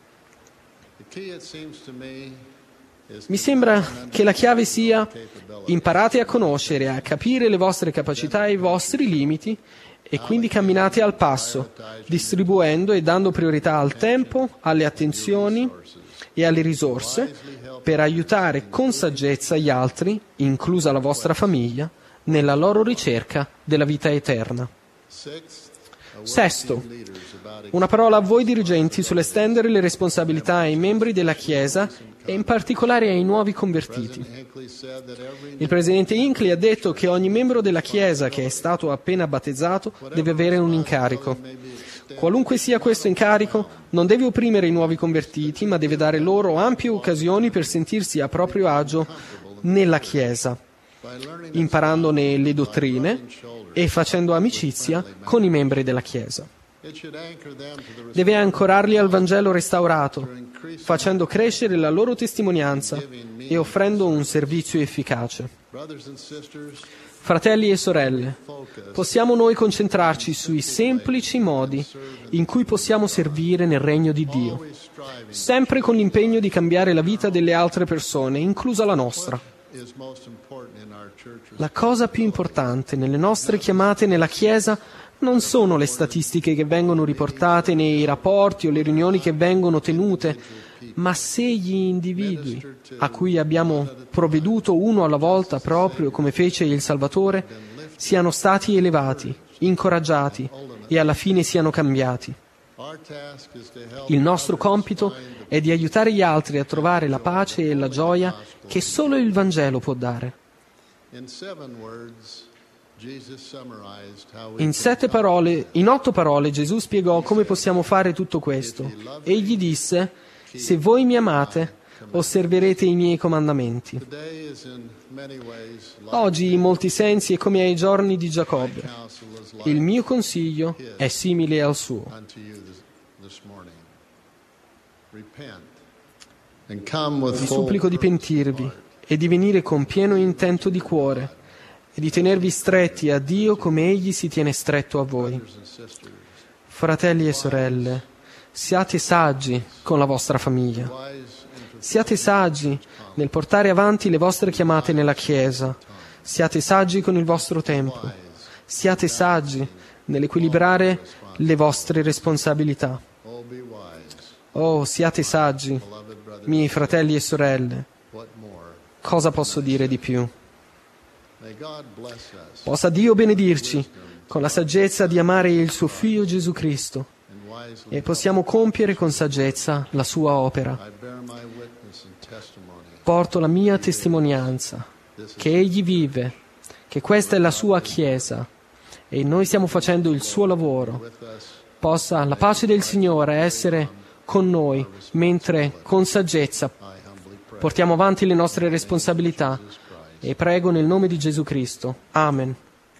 Mi sembra che la chiave sia: imparate a conoscere, a capire le vostre capacità e i vostri limiti e quindi camminate al passo, distribuendo e dando priorità al tempo, alle attenzioni e alle risorse per aiutare con saggezza gli altri, inclusa la vostra famiglia, nella loro ricerca della vita eterna. Sesto, una parola a voi dirigenti sull'estendere le responsabilità ai membri della Chiesa e in particolare ai nuovi convertiti. Il presidente Hinckley ha detto che ogni membro della Chiesa che è stato appena battezzato deve avere un incarico. Qualunque sia questo incarico, non deve opprimere i nuovi convertiti, ma deve dare loro ampie occasioni per sentirsi a proprio agio nella Chiesa, imparandone le dottrine e facendo amicizia con i membri della Chiesa. Deve ancorarli al Vangelo restaurato, facendo crescere la loro testimonianza e offrendo un servizio efficace. Fratelli e sorelle, possiamo noi concentrarci sui semplici modi in cui possiamo servire nel regno di Dio, sempre con l'impegno di cambiare la vita delle altre persone, inclusa la nostra. La cosa più importante nelle nostre chiamate nella Chiesa non sono le statistiche che vengono riportate nei rapporti o le riunioni che vengono tenute, ma se gli individui a cui abbiamo provveduto uno alla volta, proprio come fece il Salvatore, siano stati elevati, incoraggiati e alla fine siano cambiati. Il nostro compito è di aiutare gli altri a trovare la pace e la gioia che solo il Vangelo può dare. In 8 parole Gesù spiegò come possiamo fare tutto questo. Egli disse: se voi mi amate, osserverete i miei comandamenti. Oggi in molti sensi è come ai giorni di Giacobbe. Il mio consiglio è simile al suo. Vi supplico di pentirvi e di venire con pieno intento di cuore e di tenervi stretti a Dio come Egli si tiene stretto a voi. Fratelli e sorelle, siate saggi con la vostra famiglia. Siate saggi nel portare avanti le vostre chiamate nella Chiesa. Siate saggi con il vostro tempo. Siate saggi nell'equilibrare le vostre responsabilità. Oh, siate saggi, miei fratelli e sorelle. Cosa posso dire di più? Possa Dio benedirci con la saggezza di amare il suo Figlio Gesù Cristo e possiamo compiere con saggezza la sua opera. Porto la mia testimonianza che Egli vive, che questa è la sua Chiesa e noi stiamo facendo il suo lavoro. Possa la pace del Signore essere con noi, mentre con saggezza portiamo avanti le nostre responsabilità, e prego nel nome di Gesù Cristo. Amen.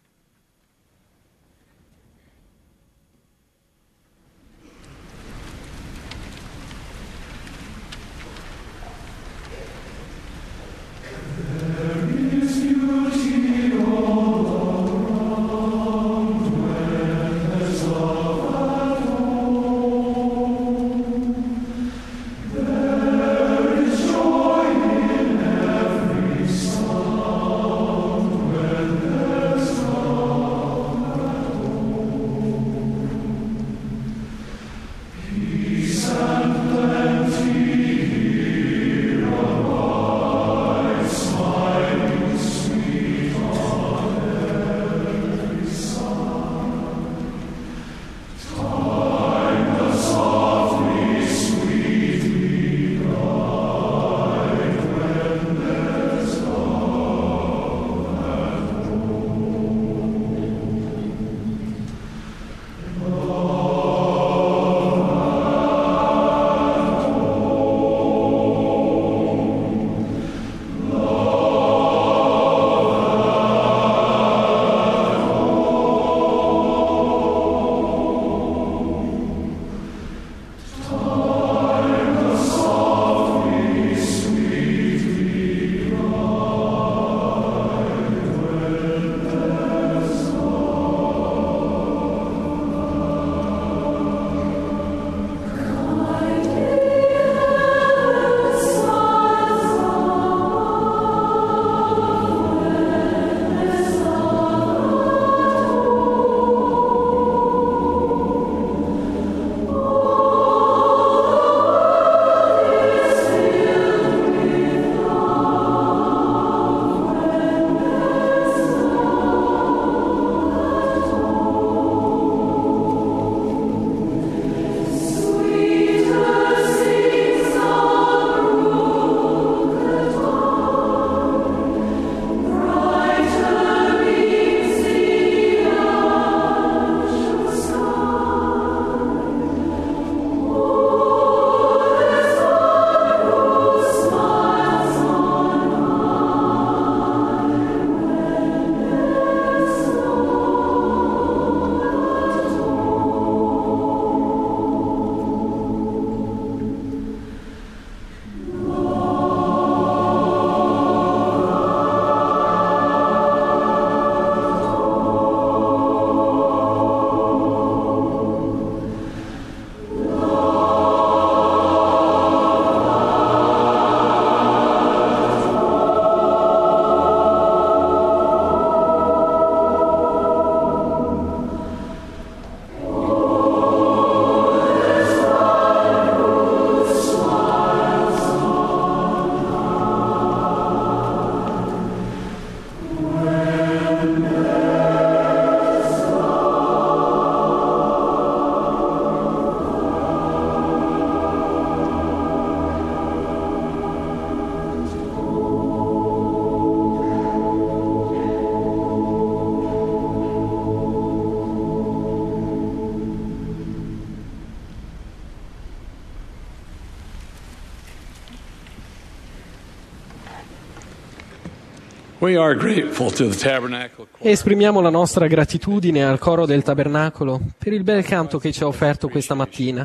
Esprimiamo la nostra gratitudine al coro del Tabernacolo per il bel canto che ci ha offerto questa mattina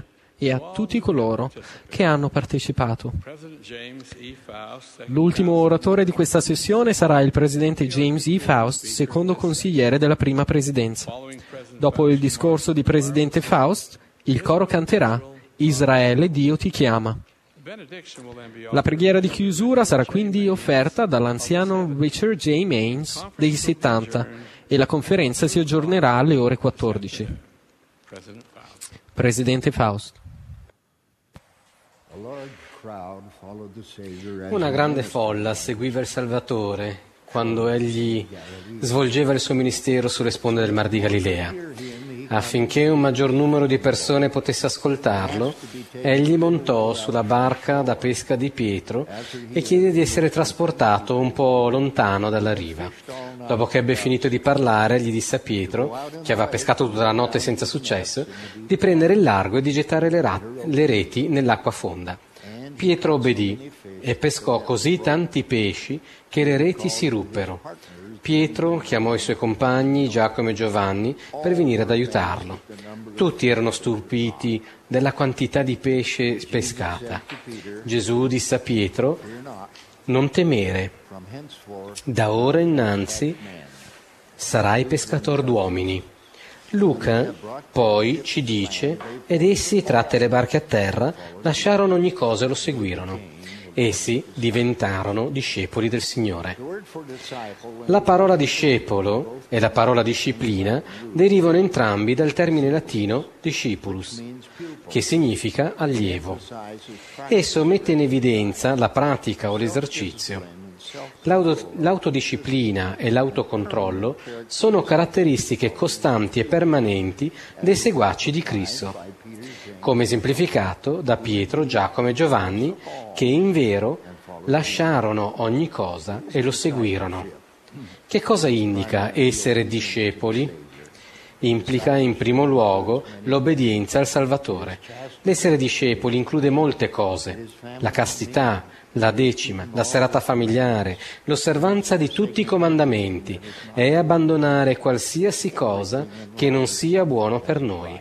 e a tutti coloro che hanno partecipato. L'ultimo oratore di questa sessione sarà il presidente James E. Faust, secondo consigliere della prima presidenza. Dopo il discorso di presidente Faust, il coro canterà Israele, Dio ti chiama. La preghiera di chiusura sarà quindi offerta dall'anziano Richard J. Maines dei 70 e la conferenza si aggiornerà alle ore 14. Presidente Faust. Una grande folla seguiva il Salvatore quando egli svolgeva il suo ministero sulle sponde del Mar di Galilea. Affinché un maggior numero di persone potesse ascoltarlo, egli montò sulla barca da pesca di Pietro e chiese di essere trasportato un po' lontano dalla riva. Dopo che ebbe finito di parlare, gli disse a Pietro, che aveva pescato tutta la notte senza successo, di prendere il largo e di gettare le reti nell'acqua fonda. Pietro obbedì e pescò così tanti pesci che le reti si ruppero. Pietro chiamò i suoi compagni, Giacomo e Giovanni, per venire ad aiutarlo. Tutti erano stupiti della quantità di pesce pescata. Gesù disse a Pietro, non temere, da ora innanzi sarai pescator d'uomini. Luca poi ci dice, ed essi, tratte le barche a terra, lasciarono ogni cosa e lo seguirono. Essi diventarono discepoli del Signore. La parola discepolo e la parola disciplina derivano entrambi dal termine latino discipulus, che significa allievo. Esso mette in evidenza la pratica o l'esercizio. L'autodisciplina e l'autocontrollo sono caratteristiche costanti e permanenti dei seguaci di Cristo, come esemplificato da Pietro, Giacomo e Giovanni, che in vero lasciarono ogni cosa e lo seguirono. Che cosa indica essere discepoli? Implica in primo luogo l'obbedienza al Salvatore. L'essere discepoli include molte cose: la castità, la decima, la serata familiare, l'osservanza di tutti i comandamenti e abbandonare qualsiasi cosa che non sia buono per noi.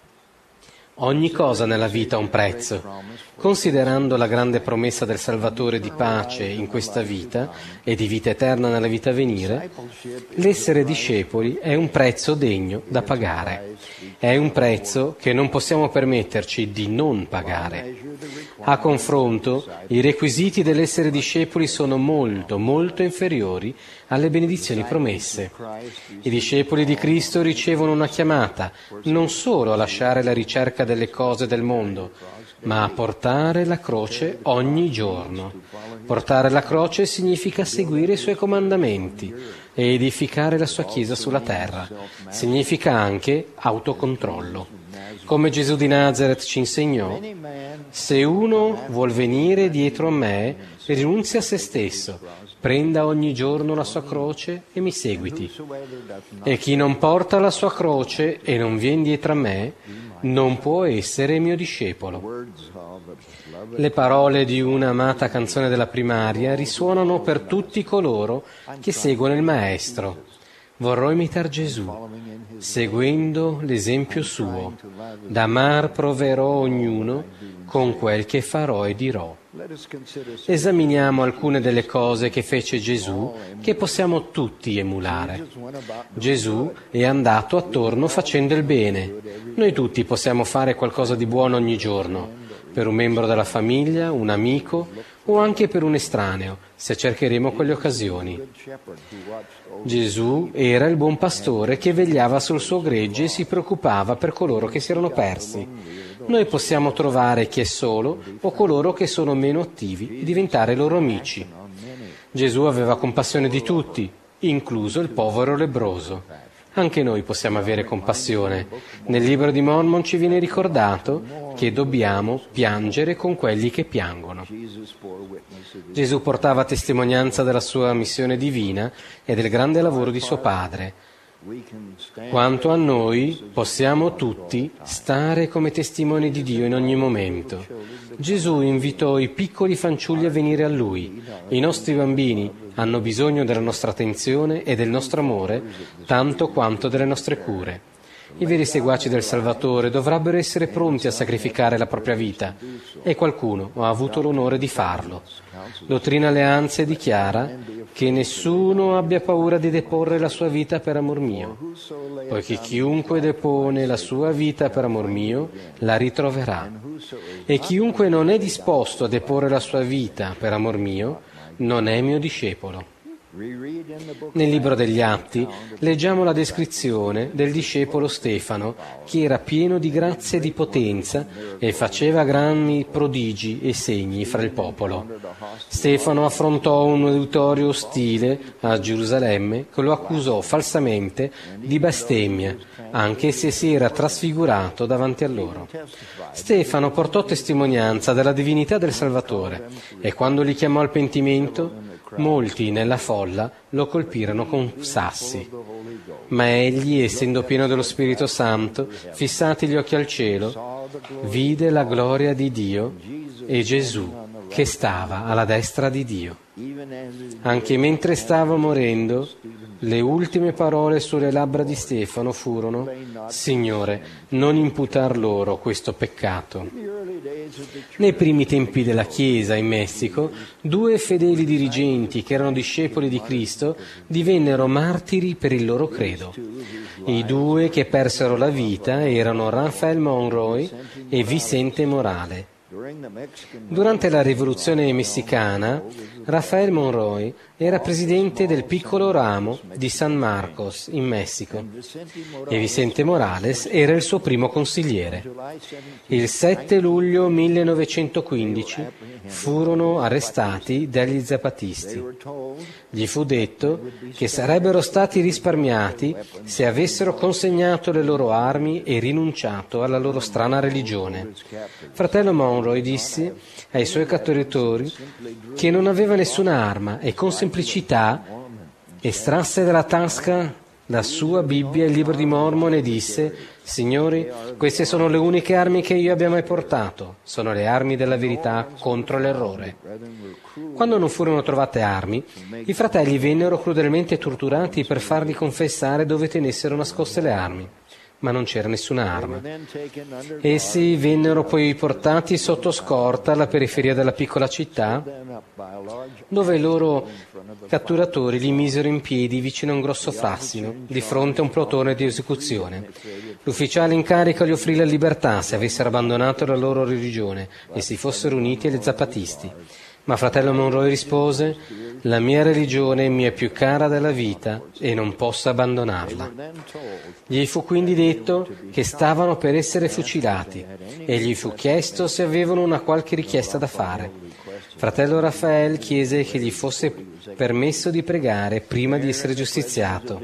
Ogni cosa nella vita ha un prezzo. Considerando la grande promessa del Salvatore di pace in questa vita e di vita eterna nella vita a venire, l'essere discepoli è un prezzo degno da pagare. È un prezzo che non possiamo permetterci di non pagare. A confronto, i requisiti dell'essere discepoli sono molto, molto inferiori alle benedizioni promesse. I discepoli di Cristo ricevono una chiamata non solo a lasciare la ricerca delle cose del mondo, ma a portare la croce ogni giorno. Portare la croce significa seguire i suoi comandamenti e edificare la sua Chiesa sulla terra. Significa anche autocontrollo. Come Gesù di Nazaret ci insegnò, se uno vuol venire dietro a me, rinunzi a se stesso, prenda ogni giorno la sua croce e mi seguiti. E chi non porta la sua croce e non viene dietro a me, non può essere mio discepolo. Le parole di una amata canzone della primaria risuonano per tutti coloro che seguono il Maestro. Vorrò imitare Gesù, seguendo l'esempio suo. D'amar proverò ognuno con quel che farò e dirò. Esaminiamo alcune delle cose che fece Gesù che possiamo tutti emulare. Gesù è andato attorno facendo il bene. Noi tutti possiamo fare qualcosa di buono ogni giorno, per un membro della famiglia, un amico o anche per un estraneo, se cercheremo quelle occasioni. Gesù era il buon pastore che vegliava sul suo gregge e si preoccupava per coloro che si erano persi. Noi possiamo trovare chi è solo o coloro che sono meno attivi e diventare loro amici. Gesù aveva compassione di tutti, incluso il povero lebbroso. Anche noi possiamo avere compassione. Nel libro di Mormon ci viene ricordato che dobbiamo piangere con quelli che piangono. Gesù portava testimonianza della sua missione divina e del grande lavoro di suo Padre. Quanto a noi, possiamo tutti stare come testimoni di Dio in ogni momento. Gesù invitò i piccoli fanciulli a venire a Lui. I nostri bambini hanno bisogno della nostra attenzione e del nostro amore tanto quanto delle nostre cure. I veri seguaci del Salvatore dovrebbero essere pronti a sacrificare la propria vita, e qualcuno ha avuto l'onore di farlo. Dottrina Alleanze dichiara che nessuno abbia paura di deporre la sua vita per amor mio, poiché chiunque depone la sua vita per amor mio la ritroverà, e chiunque non è disposto a deporre la sua vita per amor mio non è mio discepolo. Nel libro degli Atti leggiamo la descrizione del discepolo Stefano, che era pieno di grazia e di potenza e faceva grandi prodigi e segni fra il popolo. Stefano affrontò un uditorio ostile a Gerusalemme che lo accusò falsamente di bestemmia, anche se si era trasfigurato davanti a loro. Stefano portò testimonianza della divinità del Salvatore e quando li chiamò al pentimento, molti nella folla lo colpirono con sassi. Ma egli, essendo pieno dello Spirito Santo, fissati gli occhi al cielo, vide la gloria di Dio e Gesù che stava alla destra di Dio. Anche mentre stava morendo, le ultime parole sulle labbra di Stefano furono: Signore, non imputar loro questo peccato. Nei primi tempi della Chiesa in Messico, 2 fedeli dirigenti che erano discepoli di Cristo divennero martiri per il loro credo. I 2 che persero la vita erano Rafael Monroy e Vicente Morale. Durante la rivoluzione messicana, Rafael Monroy era presidente del piccolo ramo di San Marcos in Messico e Vicente Morales era il suo primo consigliere. Il 7 luglio 1915 furono arrestati dagli zapatisti. Gli fu detto che sarebbero stati risparmiati se avessero consegnato le loro armi e rinunciato alla loro strana religione. Fratello Monroy disse ai suoi cattoritori che non aveva nessuna arma e con semplicità estrasse dalla tasca la sua Bibbia e il libro di Mormone e disse: Signori, queste sono le uniche armi che io abbia mai portato, sono le armi della verità contro l'errore. Quando non furono trovate armi, i fratelli vennero crudelmente torturati per farli confessare dove tenessero nascoste le armi. Ma non c'era nessuna arma. Essi vennero poi portati sotto scorta alla periferia della piccola città, dove i loro catturatori li misero in piedi vicino a un grosso frassino, di fronte a un plotone di esecuzione. L'ufficiale in carica gli offrì la libertà se avessero abbandonato la loro religione e si fossero uniti agli zapatisti. Ma fratello Monroy rispose: la mia religione mi è più cara della vita e non posso abbandonarla. Gli fu quindi detto che stavano per essere fucilati e gli fu chiesto se avevano una qualche richiesta da fare. Fratello Raffaele chiese che gli fosse permesso di pregare prima di essere giustiziato.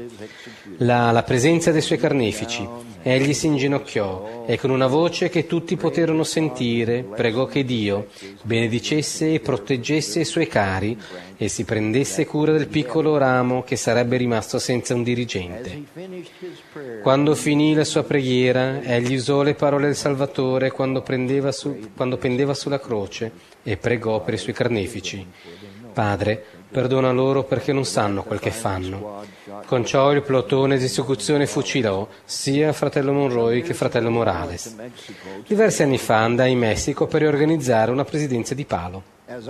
La presenza dei suoi carnefici, egli si inginocchiò e con una voce che tutti poterono sentire pregò che Dio benedicesse e proteggesse i suoi cari e si prendesse cura del piccolo ramo che sarebbe rimasto senza un dirigente. Quando finì la sua preghiera, egli usò le parole del Salvatore quando pendeva sulla croce e pregò per i suoi carnefici. Padre, perdona loro perché non sanno quel che fanno. Con ciò il plotone di esecuzione fucilò sia fratello Monroy che fratello Morales. Diversi anni fa andai in Messico per riorganizzare una presidenza di palo.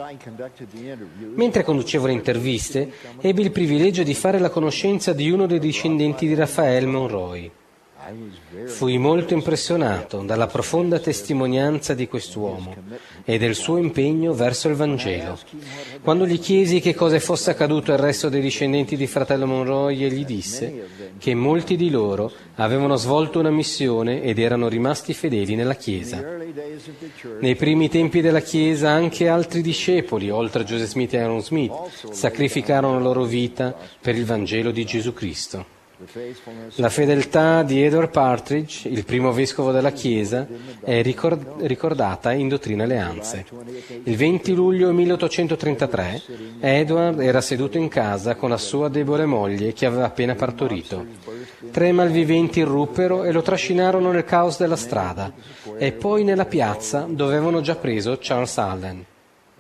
Mentre conducevo le interviste, ebbi il privilegio di fare la conoscenza di uno dei discendenti di Rafael Monroy. Fui molto impressionato dalla profonda testimonianza di quest'uomo e del suo impegno verso il Vangelo. Quando gli chiesi che cosa fosse accaduto al resto dei discendenti di fratello Monroy, egli disse che molti di loro avevano svolto una missione ed erano rimasti fedeli nella Chiesa. Nei primi tempi della Chiesa anche altri discepoli, oltre a Joseph Smith e Aaron Smith, sacrificarono la loro vita per il Vangelo di Gesù Cristo. La fedeltà di Edward Partridge, il primo vescovo della Chiesa, è ricordata in Dottrina Alleanze. Il 20 luglio 1833 Edward era seduto in casa con la sua debole moglie che aveva appena partorito. 3 malviventi irruppero e lo trascinarono nel caos della strada e poi nella piazza dove avevano già preso Charles Allen.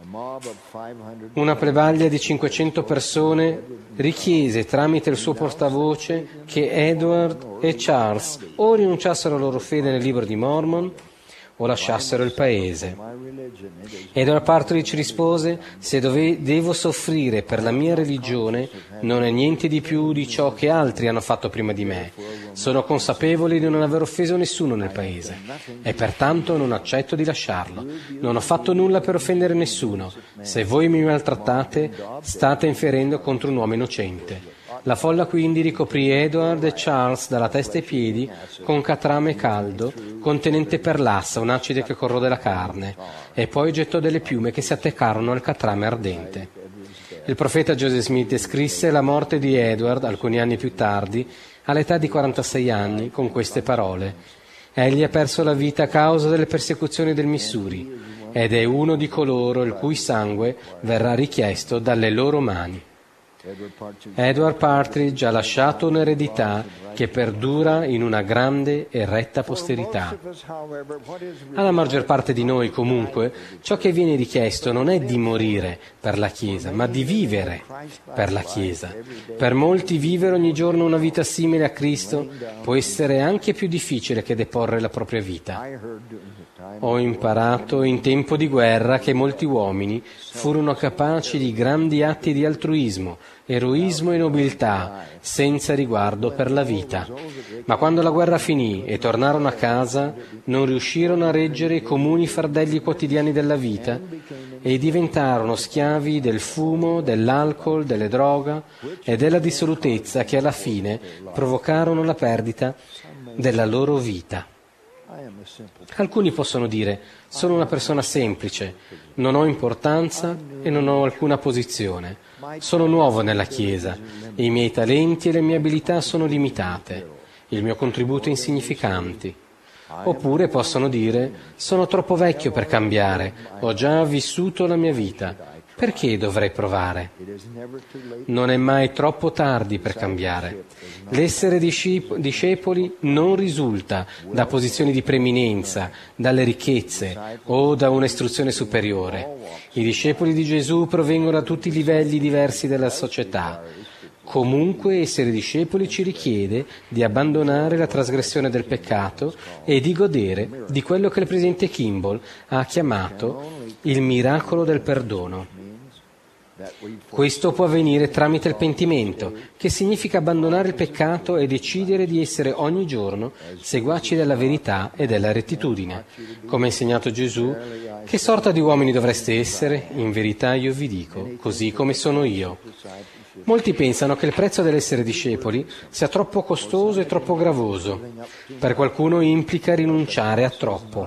Una plebaglia di 500 persone richiese tramite il suo portavoce che Edward e Charles o rinunciassero alla loro fede nel libro di Mormon o lasciassero il paese. Edward Partridge rispose: se devo soffrire per la mia religione, non è niente di più di ciò che altri hanno fatto prima di me. Sono consapevole di non aver offeso nessuno nel paese e pertanto non accetto di lasciarlo. Non ho fatto nulla per offendere nessuno. Se voi mi maltrattate, state inferendo contro un uomo innocente. La folla quindi ricoprì Edward e Charles dalla testa ai piedi con catrame caldo contenente perlassa, un acido che corrode la carne, e poi gettò delle piume che si attaccarono al catrame ardente. Il profeta Joseph Smith descrisse la morte di Edward alcuni anni più tardi, all'età di 46 anni, con queste parole: egli ha perso la vita a causa delle persecuzioni del Missouri ed è uno di coloro il cui sangue verrà richiesto dalle loro mani. Edward Partridge ha lasciato un'eredità che perdura in una grande e retta posterità. Alla maggior parte di noi, comunque, ciò che viene richiesto non è di morire per la Chiesa, ma di vivere per la Chiesa. Per molti vivere ogni giorno una vita simile a Cristo può essere anche più difficile che deporre la propria vita. Ho imparato in tempo di guerra che molti uomini furono capaci di grandi atti di altruismo, eroismo e nobiltà, senza riguardo per la vita. Ma quando la guerra finì e tornarono a casa, non riuscirono a reggere i comuni fardelli quotidiani della vita e diventarono schiavi del fumo, dell'alcol, delle droghe e della dissolutezza che alla fine provocarono la perdita della loro vita. Alcuni possono dire: sono una persona semplice, non ho importanza e non ho alcuna posizione, sono nuovo nella Chiesa, i miei talenti e le mie abilità sono limitate, il mio contributo è insignificante. Oppure possono dire: sono troppo vecchio per cambiare, ho già vissuto la mia vita, perché dovrei provare? Non è mai troppo tardi per cambiare. L'essere discepoli non risulta da posizioni di preeminenza, dalle ricchezze o da un'istruzione superiore. I discepoli di Gesù provengono da tutti i livelli diversi della società. Comunque essere discepoli ci richiede di abbandonare la trasgressione del peccato e di godere di quello che il presidente Kimball ha chiamato il miracolo del perdono. Questo può avvenire tramite il pentimento, che significa abbandonare il peccato e decidere di essere ogni giorno seguaci della verità e della rettitudine. Come ha insegnato Gesù: che sorta di uomini dovreste essere? In verità io vi dico, così come sono io. Molti pensano che il prezzo dell'essere discepoli sia troppo costoso e troppo gravoso. Per qualcuno implica rinunciare a troppo.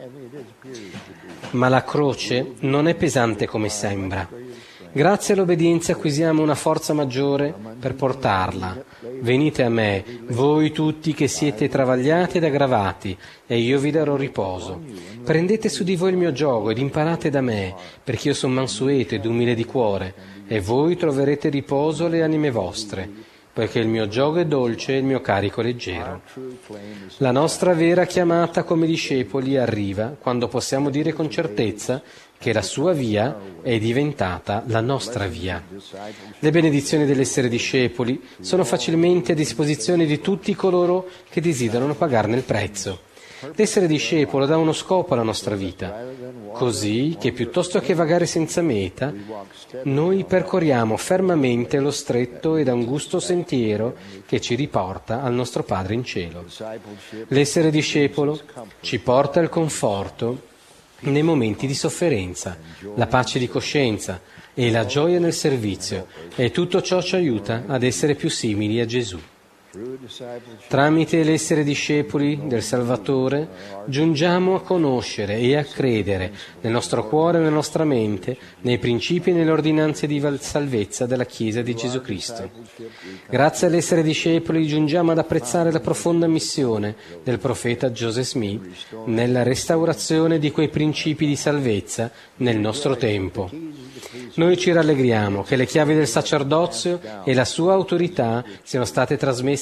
Ma la croce non è pesante come sembra. Grazie all'obbedienza acquisiamo una forza maggiore per portarla. Venite a me, voi tutti che siete travagliati ed aggravati, e io vi darò riposo. Prendete su di voi il mio giogo ed imparate da me, perché io sono mansueto ed umile di cuore, e voi troverete riposo alle anime vostre, perché il mio giogo è dolce e il mio carico leggero. La nostra vera chiamata come discepoli arriva quando possiamo dire con certezza che la sua via è diventata la nostra via. Le benedizioni dell'essere discepoli sono facilmente a disposizione di tutti coloro che desiderano pagarne il prezzo. L'essere discepolo dà uno scopo alla nostra vita, così che piuttosto che vagare senza meta, noi percorriamo fermamente lo stretto ed angusto sentiero che ci riporta al nostro Padre in cielo. L'essere discepolo ci porta il conforto nei momenti di sofferenza, la pace di coscienza e la gioia nel servizio, e tutto ciò ci aiuta ad essere più simili a Gesù. Tramite l'essere discepoli del Salvatore giungiamo a conoscere e a credere nel nostro cuore e nella nostra mente nei principi e nelle ordinanze di salvezza della Chiesa di Gesù Cristo. Grazie all'essere discepoli giungiamo ad apprezzare la profonda missione del profeta Joseph Smith nella restaurazione di quei principi di salvezza nel nostro tempo. Noi ci rallegriamo che le chiavi del sacerdozio e la sua autorità siano state trasmesse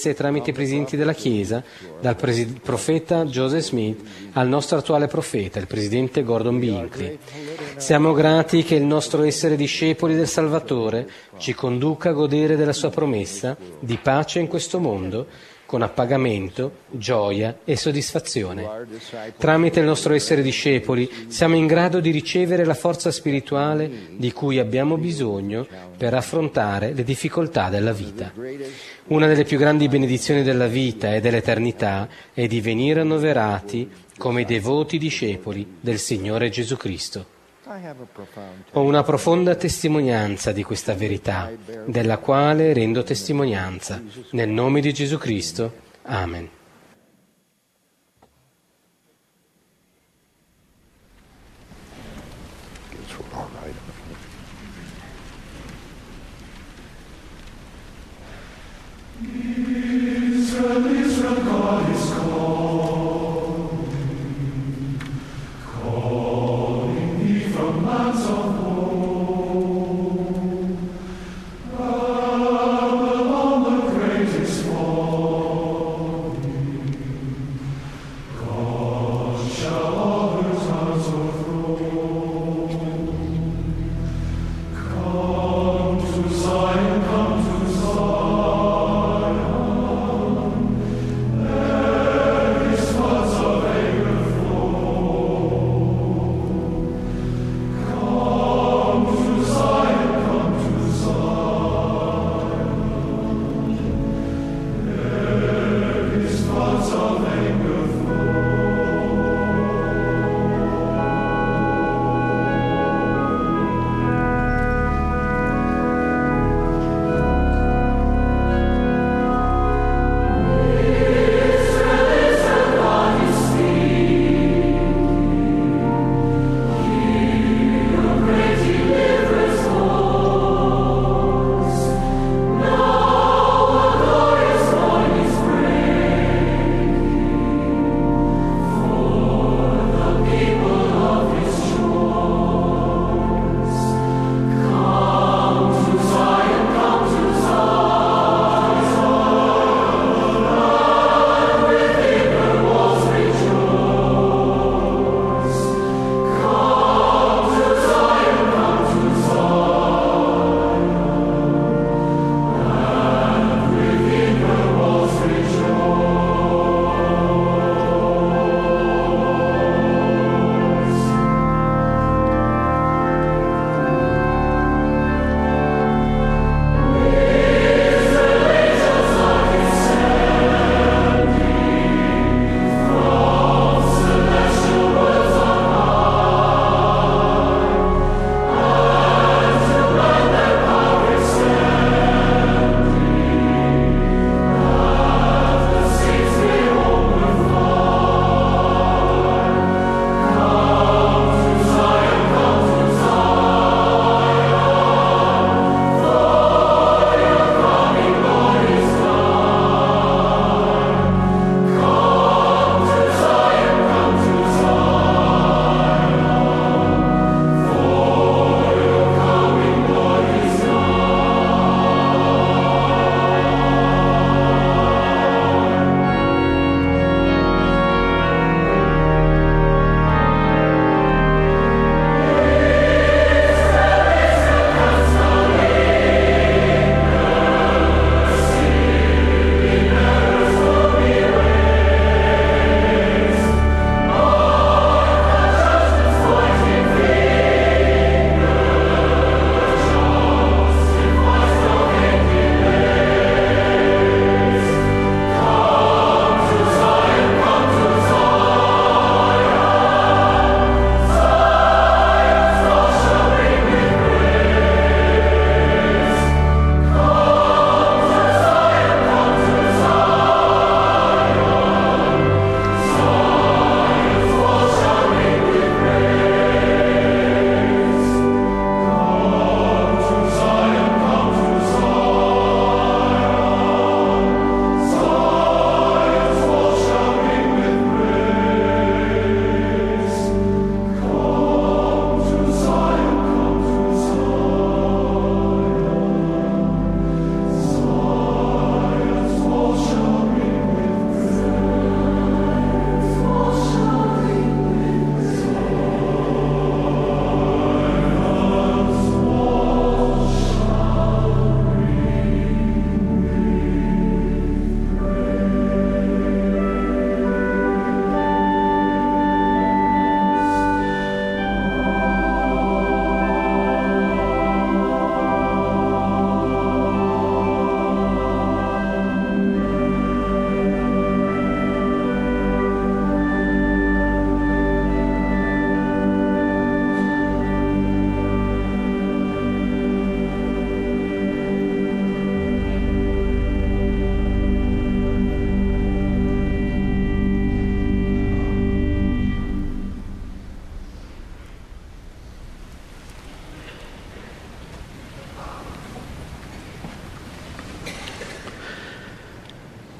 richieste tramite i presidenti della Chiesa, dal profeta Joseph Smith al nostro attuale profeta, il presidente Gordon B. Hinckley. Siamo grati che il nostro essere discepoli del Salvatore ci conduca a godere della sua promessa di pace in questo mondo, con appagamento, gioia e soddisfazione. Tramite il nostro essere discepoli siamo in grado di ricevere la forza spirituale di cui abbiamo bisogno per affrontare le difficoltà della vita. Una delle più grandi benedizioni della vita e dell'eternità è di venire annoverati come devoti discepoli del Signore Gesù Cristo. Ho una profonda testimonianza di questa verità, della quale rendo testimonianza. Nel nome di Gesù Cristo. Amen.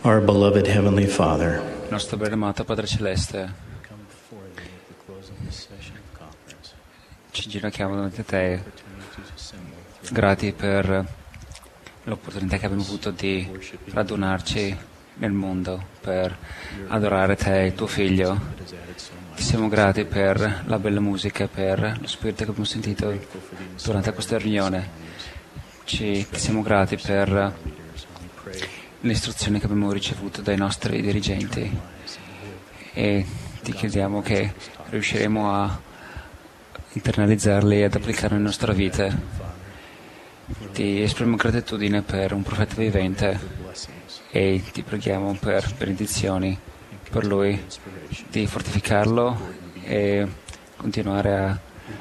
Our beloved Heavenly Father, nostro ben amato Padre Celeste, ci ginocchiamo davanti a Te, grati per l'opportunità che abbiamo avuto di radunarci nel mondo per adorare Te e Tuo Figlio. Ti siamo grati per la bella musica, per lo spirito che abbiamo sentito durante questa riunione. Ti siamo grati per le istruzioni che abbiamo ricevuto dai nostri dirigenti e ti chiediamo che riusciremo a internalizzarli e ad applicarli nella nostra vita. Ti esprimiamo gratitudine per un profeta vivente e ti preghiamo per benedizioni per lui, di fortificarlo e continuare a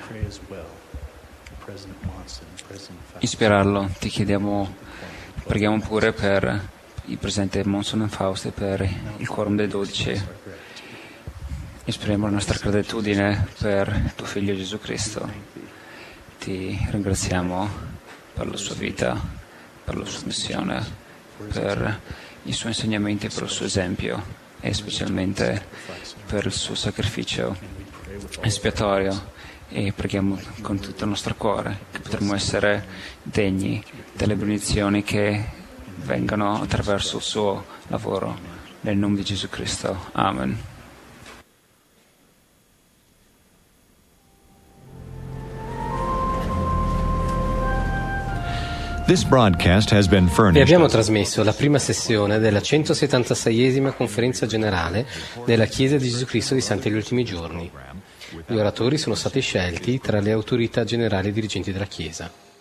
ispirarlo. Ti preghiamo pure per il presidente Monson e Faust e per il quorum dei 12. Esprimiamo la nostra gratitudine per tuo Figlio Gesù Cristo. Ti ringraziamo per la sua vita, per la sua missione, per i suoi insegnamenti, per il suo esempio e specialmente per il suo sacrificio espiatorio. E preghiamo con tutto il nostro cuore che potremo essere degni delle benedizioni che vengano attraverso il suo lavoro. Nel nome di Gesù Cristo. Amen. This broadcast has been Vi furnished. abbiamo trasmesso la prima sessione della 176esima conferenza generale della Chiesa di Gesù Cristo dei Santi degli Ultimi Giorni. Gli oratori sono stati scelti tra le autorità generali e dirigenti della Chiesa.